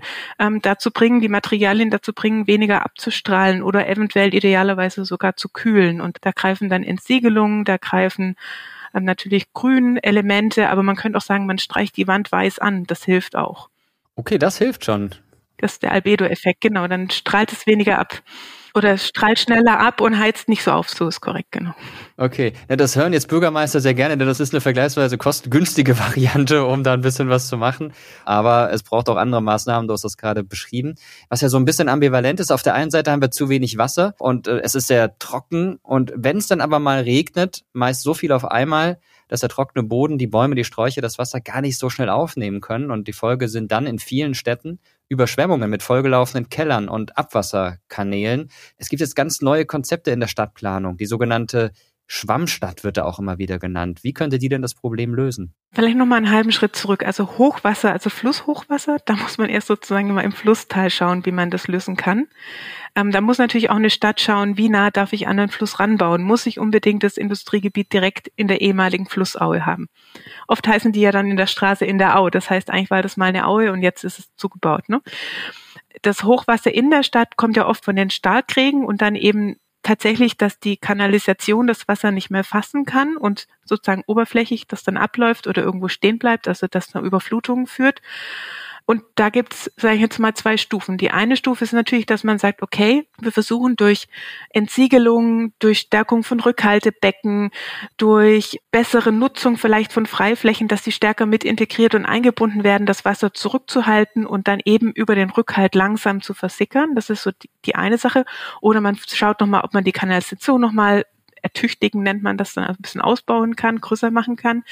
die Materialien dazu bringen, weniger abzustrahlen oder eventuell idealerweise sogar zu kühlen. Und da greifen dann Entsiegelungen, da greifen natürlich grüne Elemente, aber man könnte auch sagen, man streicht die Wand weiß an. Das hilft auch. Okay, das hilft schon. Das ist der Albedo-Effekt, genau. Dann strahlt es weniger ab. Oder es strahlt schneller ab und heizt nicht so auf, so ist korrekt, genau. Okay, das hören jetzt Bürgermeister sehr gerne, denn das ist eine vergleichsweise kostengünstige Variante, um da ein bisschen was zu machen. Aber es braucht auch andere Maßnahmen, du hast das gerade beschrieben. Was ja so ein bisschen ambivalent ist, auf der einen Seite haben wir zu wenig Wasser und es ist sehr trocken. Und wenn es dann aber mal regnet, meist so viel auf einmal, dass der trockene Boden, die Bäume, die Sträucher das Wasser gar nicht so schnell aufnehmen können. Und die Folge sind dann in vielen Städten Überschwemmungen mit vollgelaufenen Kellern und Abwasserkanälen. Es gibt jetzt ganz neue Konzepte in der Stadtplanung. Die sogenannte Schwammstadt wird da auch immer wieder genannt. Wie könnte die denn das Problem lösen? Vielleicht nochmal einen halben Schritt zurück. Also Hochwasser, also Flusshochwasser, da muss man erst sozusagen immer im Flusstal schauen, wie man das lösen kann. Da muss natürlich auch eine Stadt schauen, wie nah darf ich an den Fluss ranbauen? Muss ich unbedingt das Industriegebiet direkt in der ehemaligen Flussaue haben? Oft heißen die ja dann in der Straße in der Au. Das heißt, eigentlich war das mal eine Aue und jetzt ist es zugebaut, ne? Das Hochwasser in der Stadt kommt ja oft von den Starkregen und dann eben tatsächlich, dass die Kanalisation das Wasser nicht mehr fassen kann und sozusagen oberflächig das dann abläuft oder irgendwo stehen bleibt, also das zu Überflutungen führt. Und da gibt's, sage ich jetzt mal, 2 Stufen. Die eine Stufe ist natürlich, dass man sagt, okay, wir versuchen durch Entsiegelung, durch Stärkung von Rückhaltebecken, durch bessere Nutzung vielleicht von Freiflächen, dass die stärker mit integriert und eingebunden werden, das Wasser zurückzuhalten und dann eben über den Rückhalt langsam zu versickern. Das ist so die eine Sache. Oder man schaut nochmal, ob man die Kanalisation nochmal ertüchtigen, nennt man das, dann ein bisschen ausbauen kann, größer machen kann.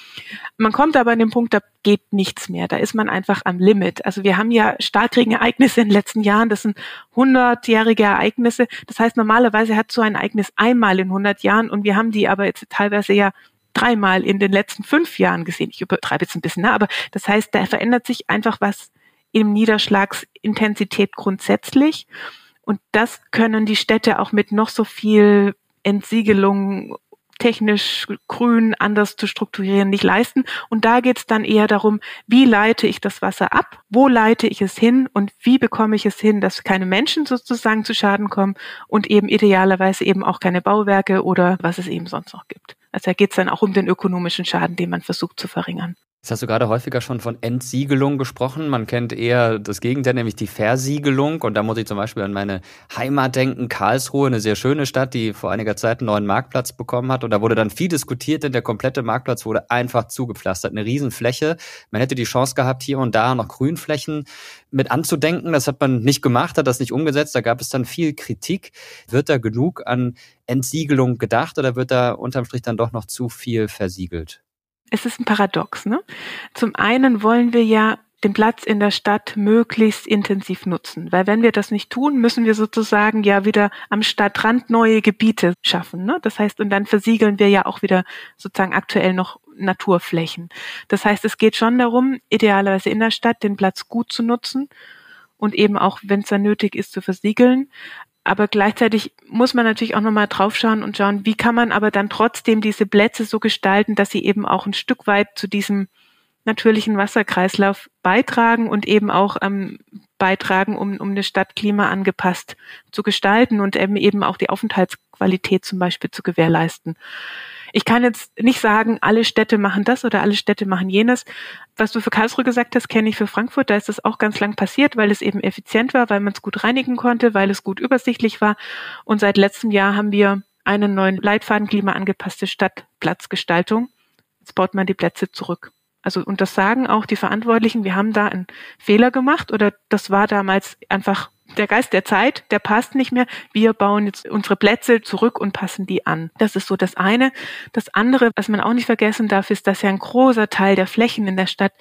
Man kommt aber an den Punkt, da geht nichts mehr. Da ist man einfach am Limit. Also wir haben ja Starkregenereignisse in den letzten Jahren. Das sind 100-jährige Ereignisse. Das heißt, normalerweise hat so ein Ereignis einmal in 100 Jahren und wir haben die aber jetzt teilweise ja 3-mal in den letzten 5 Jahren gesehen. Ich übertreibe jetzt ein bisschen, aber das heißt, da verändert sich einfach was im Niederschlagsintensität grundsätzlich. Und das können die Städte auch mit noch so viel Entsiegelung, technisch grün anders zu strukturieren, nicht leisten. Und da geht es dann eher darum, wie leite ich das Wasser ab, wo leite ich es hin und wie bekomme ich es hin, dass keine Menschen sozusagen zu Schaden kommen und eben idealerweise eben auch keine Bauwerke oder was es eben sonst noch gibt. Also da geht es dann auch um den ökonomischen Schaden, den man versucht zu verringern. Jetzt hast du gerade häufiger schon von Entsiegelung gesprochen. Man kennt eher das Gegenteil, nämlich die Versiegelung. Und da muss ich zum Beispiel an meine Heimat denken, Karlsruhe, eine sehr schöne Stadt, die vor einiger Zeit einen neuen Marktplatz bekommen hat. Und da wurde dann viel diskutiert, denn der komplette Marktplatz wurde einfach zugepflastert. Eine Riesenfläche. Man hätte die Chance gehabt, hier und da noch Grünflächen mit anzudenken. Das hat man nicht gemacht, hat das nicht umgesetzt. Da gab es dann viel Kritik. Wird da genug an Entsiegelung gedacht oder wird da unterm Strich dann doch noch zu viel versiegelt? Es ist ein Paradox, ne? Zum einen wollen wir ja den Platz in der Stadt möglichst intensiv nutzen, weil wenn wir das nicht tun, müssen wir sozusagen ja wieder am Stadtrand neue Gebiete schaffen, ne? Das heißt, und dann versiegeln wir ja auch wieder sozusagen aktuell noch Naturflächen. Das heißt, es geht schon darum, idealerweise in der Stadt den Platz gut zu nutzen und eben auch, wenn es dann nötig ist, zu versiegeln. Aber gleichzeitig muss man natürlich auch nochmal draufschauen und schauen, wie kann man aber dann trotzdem diese Plätze so gestalten, dass sie eben auch ein Stück weit zu diesem natürlichen Wasserkreislauf beitragen und eben auch beitragen, um eine Stadt klimaangepasst zu gestalten und eben auch die Aufenthaltsqualität zum Beispiel zu gewährleisten. Ich kann jetzt nicht sagen, alle Städte machen das oder alle Städte machen jenes. Was du für Karlsruhe gesagt hast, kenne ich für Frankfurt. Da ist das auch ganz lang passiert, weil es eben effizient war, weil man es gut reinigen konnte, weil es gut übersichtlich war. Und seit letztem Jahr haben wir einen neuen Leitfaden klimaangepasste Stadtplatzgestaltung. Jetzt baut man die Plätze zurück. Also, und das sagen auch die Verantwortlichen, wir haben da einen Fehler gemacht oder das war damals einfach der Geist der Zeit, der passt nicht mehr. Wir bauen jetzt unsere Plätze zurück und passen die an. Das ist so das eine. Das andere, was man auch nicht vergessen darf, ist, dass ja ein großer Teil der Flächen in der Stadt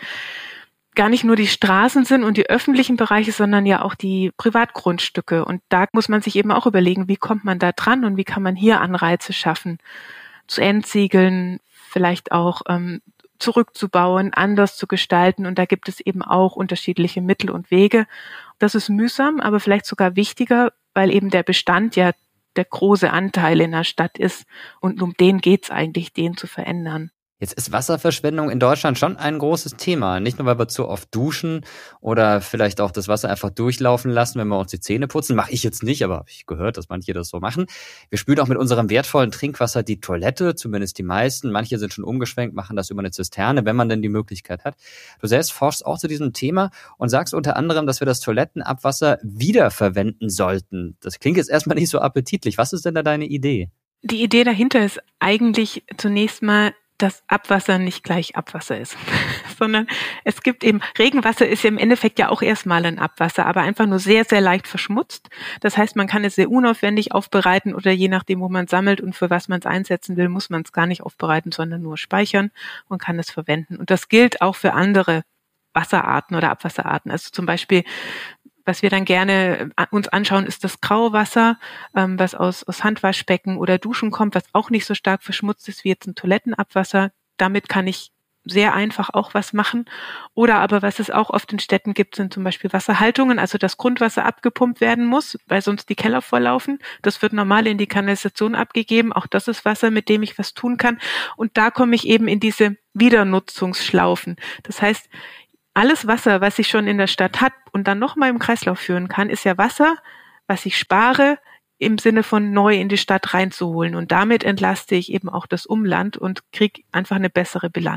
gar nicht nur die Straßen sind und die öffentlichen Bereiche, sondern ja auch die Privatgrundstücke. Und da muss man sich eben auch überlegen, wie kommt man da dran und wie kann man hier Anreize schaffen, zu entsiegeln, vielleicht auch zurückzubauen, anders zu gestalten. Und da gibt es eben auch unterschiedliche Mittel und Wege. Das ist mühsam, aber vielleicht sogar wichtiger, weil eben der Bestand ja der große Anteil in der Stadt ist. Und um den geht's eigentlich, den zu verändern. Jetzt ist Wasserverschwendung in Deutschland schon ein großes Thema. Nicht nur, weil wir zu oft duschen oder vielleicht auch das Wasser einfach durchlaufen lassen, wenn wir uns die Zähne putzen. Mache ich jetzt nicht, aber habe ich gehört, dass manche das so machen. Wir spülen auch mit unserem wertvollen Trinkwasser die Toilette, zumindest die meisten. Manche sind schon umgeschwenkt, machen das über eine Zisterne, wenn man denn die Möglichkeit hat. Du selbst forschst auch zu diesem Thema und sagst unter anderem, dass wir das Toilettenabwasser wiederverwenden sollten. Das klingt jetzt erstmal nicht so appetitlich. Was ist denn da deine Idee? Die Idee dahinter ist eigentlich zunächst mal, dass Abwasser nicht gleich Abwasser ist, sondern es gibt eben, Regenwasser ist ja im Endeffekt ja auch erstmal ein Abwasser, aber einfach nur sehr, sehr leicht verschmutzt. Das heißt, man kann es sehr unaufwendig aufbereiten oder je nachdem, wo man sammelt und für was man es einsetzen will, muss man es gar nicht aufbereiten, sondern nur speichern und kann es verwenden. Und das gilt auch für andere Wasserarten oder Abwasserarten. Also zum Beispiel, was wir dann gerne uns anschauen, ist das Grauwasser, was aus Handwaschbecken oder Duschen kommt, was auch nicht so stark verschmutzt ist wie jetzt ein Toilettenabwasser. Damit kann ich sehr einfach auch was machen. Oder aber was es auch oft in Städten gibt, sind zum Beispiel Wasserhaltungen, also dass Grundwasser abgepumpt werden muss, weil sonst die Keller volllaufen. Das wird normal in die Kanalisation abgegeben. Auch das ist Wasser, mit dem ich was tun kann. Und da komme ich eben in diese Wiedernutzungsschlaufen. Das heißt, alles Wasser, was ich schon in der Stadt hat und dann nochmal im Kreislauf führen kann, ist ja Wasser, was ich spare, im Sinne von neu in die Stadt reinzuholen. Und damit entlaste ich eben auch das Umland und kriege einfach eine bessere Bilanz.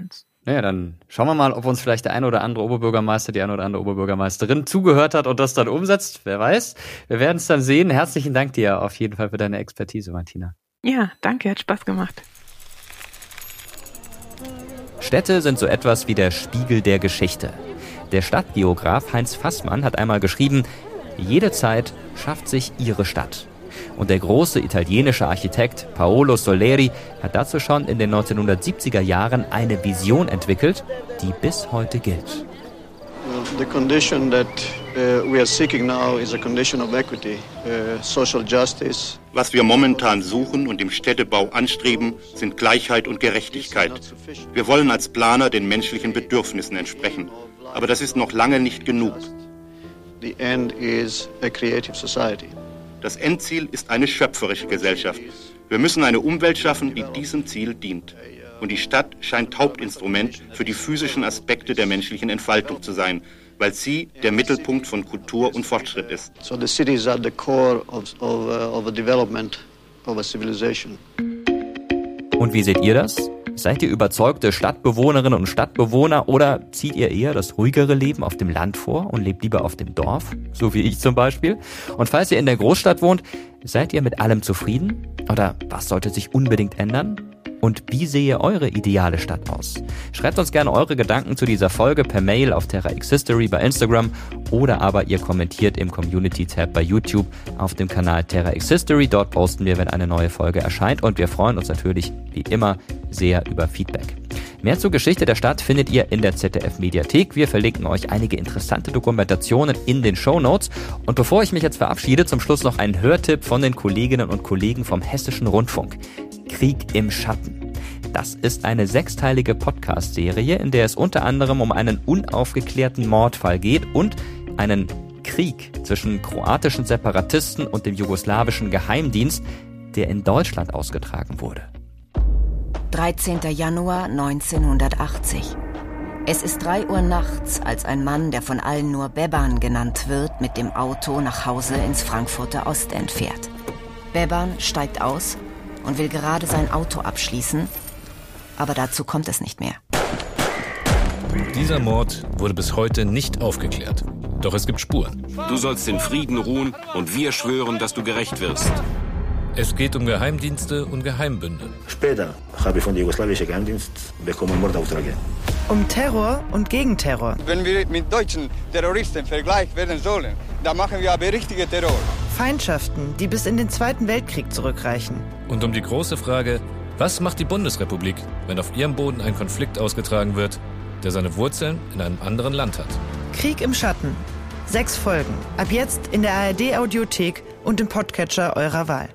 Naja, dann schauen wir mal, ob uns vielleicht der eine oder andere Oberbürgermeister, die eine oder andere Oberbürgermeisterin zugehört hat und das dann umsetzt. Wer weiß. Wir werden es dann sehen. Herzlichen Dank dir auf jeden Fall für deine Expertise, Martina. Ja, danke, hat Spaß gemacht. Städte sind so etwas wie der Spiegel der Geschichte. Der Stadtbiograf Heinz Fassmann hat einmal geschrieben, jede Zeit schafft sich ihre Stadt. Und der große italienische Architekt Paolo Soleri hat dazu schon in den 1970er Jahren eine Vision entwickelt, die bis heute gilt. The condition that we are seeking now is a condition of equity, social justice. Was wir momentan suchen und im Städtebau anstreben, sind Gleichheit und Gerechtigkeit. Wir wollen als Planer den menschlichen Bedürfnissen entsprechen. Aber das ist noch lange nicht genug. The end is a creative society. Das Endziel ist eine schöpferische Gesellschaft. Wir müssen eine Umwelt schaffen, die diesem Ziel dient. Und die Stadt scheint Hauptinstrument für die physischen Aspekte der menschlichen Entfaltung zu sein, weil sie der Mittelpunkt von Kultur und Fortschritt ist. So the city is at the core of a development of a civilization. Und wie seht ihr das? Seid ihr überzeugte Stadtbewohnerinnen und Stadtbewohner oder zieht ihr eher das ruhigere Leben auf dem Land vor und lebt lieber auf dem Dorf, so wie ich zum Beispiel? Und falls ihr in der Großstadt wohnt, seid ihr mit allem zufrieden? Oder was sollte sich unbedingt ändern? Und wie sehe eure ideale Stadt aus? Schreibt uns gerne eure Gedanken zu dieser Folge per Mail auf Terra X History bei Instagram oder aber ihr kommentiert im Community-Tab bei YouTube auf dem Kanal Terra X History. Dort posten wir, wenn eine neue Folge erscheint und wir freuen uns natürlich wie immer sehr über Feedback. Mehr zur Geschichte der Stadt findet ihr in der ZDF-Mediathek. Wir verlinken euch einige interessante Dokumentationen in den Shownotes. Und bevor ich mich jetzt verabschiede, zum Schluss noch ein Hörtipp von den Kolleginnen und Kollegen vom Hessischen Rundfunk. Krieg im Schatten. Das ist eine 6-teilige Podcast-Serie, in der es unter anderem um einen unaufgeklärten Mordfall geht und einen Krieg zwischen kroatischen Separatisten und dem jugoslawischen Geheimdienst, der in Deutschland ausgetragen wurde. 13. Januar 1980. Es ist 3 Uhr nachts, als ein Mann, der von allen nur Beban genannt wird, mit dem Auto nach Hause ins Frankfurter Ostend fährt. Beban steigt aus und will gerade sein Auto abschließen, aber dazu kommt es nicht mehr. Dieser Mord wurde bis heute nicht aufgeklärt. Doch es gibt Spuren. Du sollst in Frieden ruhen und wir schwören, dass du gerecht wirst. Es geht um Geheimdienste und Geheimbünde. Später habe ich von der jugoslawischen Geheimdienst bekommen Mordaufträge. Um Terror und Gegenterror. Wenn wir mit deutschen Terroristen vergleicht werden sollen, dann machen wir aber richtige Terror. Feindschaften, die bis in den Zweiten Weltkrieg zurückreichen. Und um die große Frage, was macht die Bundesrepublik, wenn auf ihrem Boden ein Konflikt ausgetragen wird, der seine Wurzeln in einem anderen Land hat? Krieg im Schatten. 6 Folgen. Ab jetzt in der ARD-Audiothek und im Podcatcher eurer Wahl.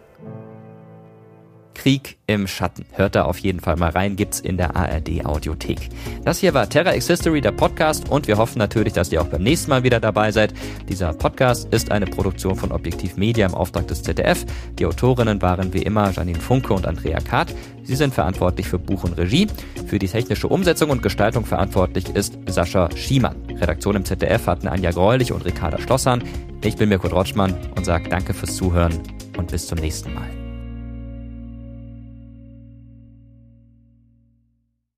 Krieg im Schatten. Hört da auf jeden Fall mal rein, gibt's in der ARD-Audiothek. Das hier war Terra X History, der Podcast, und wir hoffen natürlich, dass ihr auch beim nächsten Mal wieder dabei seid. Dieser Podcast ist eine Produktion von Objektiv Media im Auftrag des ZDF. Die Autorinnen waren wie immer Janine Funke und Andrea Kath. Sie sind verantwortlich für Buch und Regie. Für die technische Umsetzung und Gestaltung verantwortlich ist Sascha Schiemann. Redaktion im ZDF hatten Anja Greulich und Ricarda Schlosshahn. Ich bin Mirko Drotschmann und sage danke fürs Zuhören und bis zum nächsten Mal.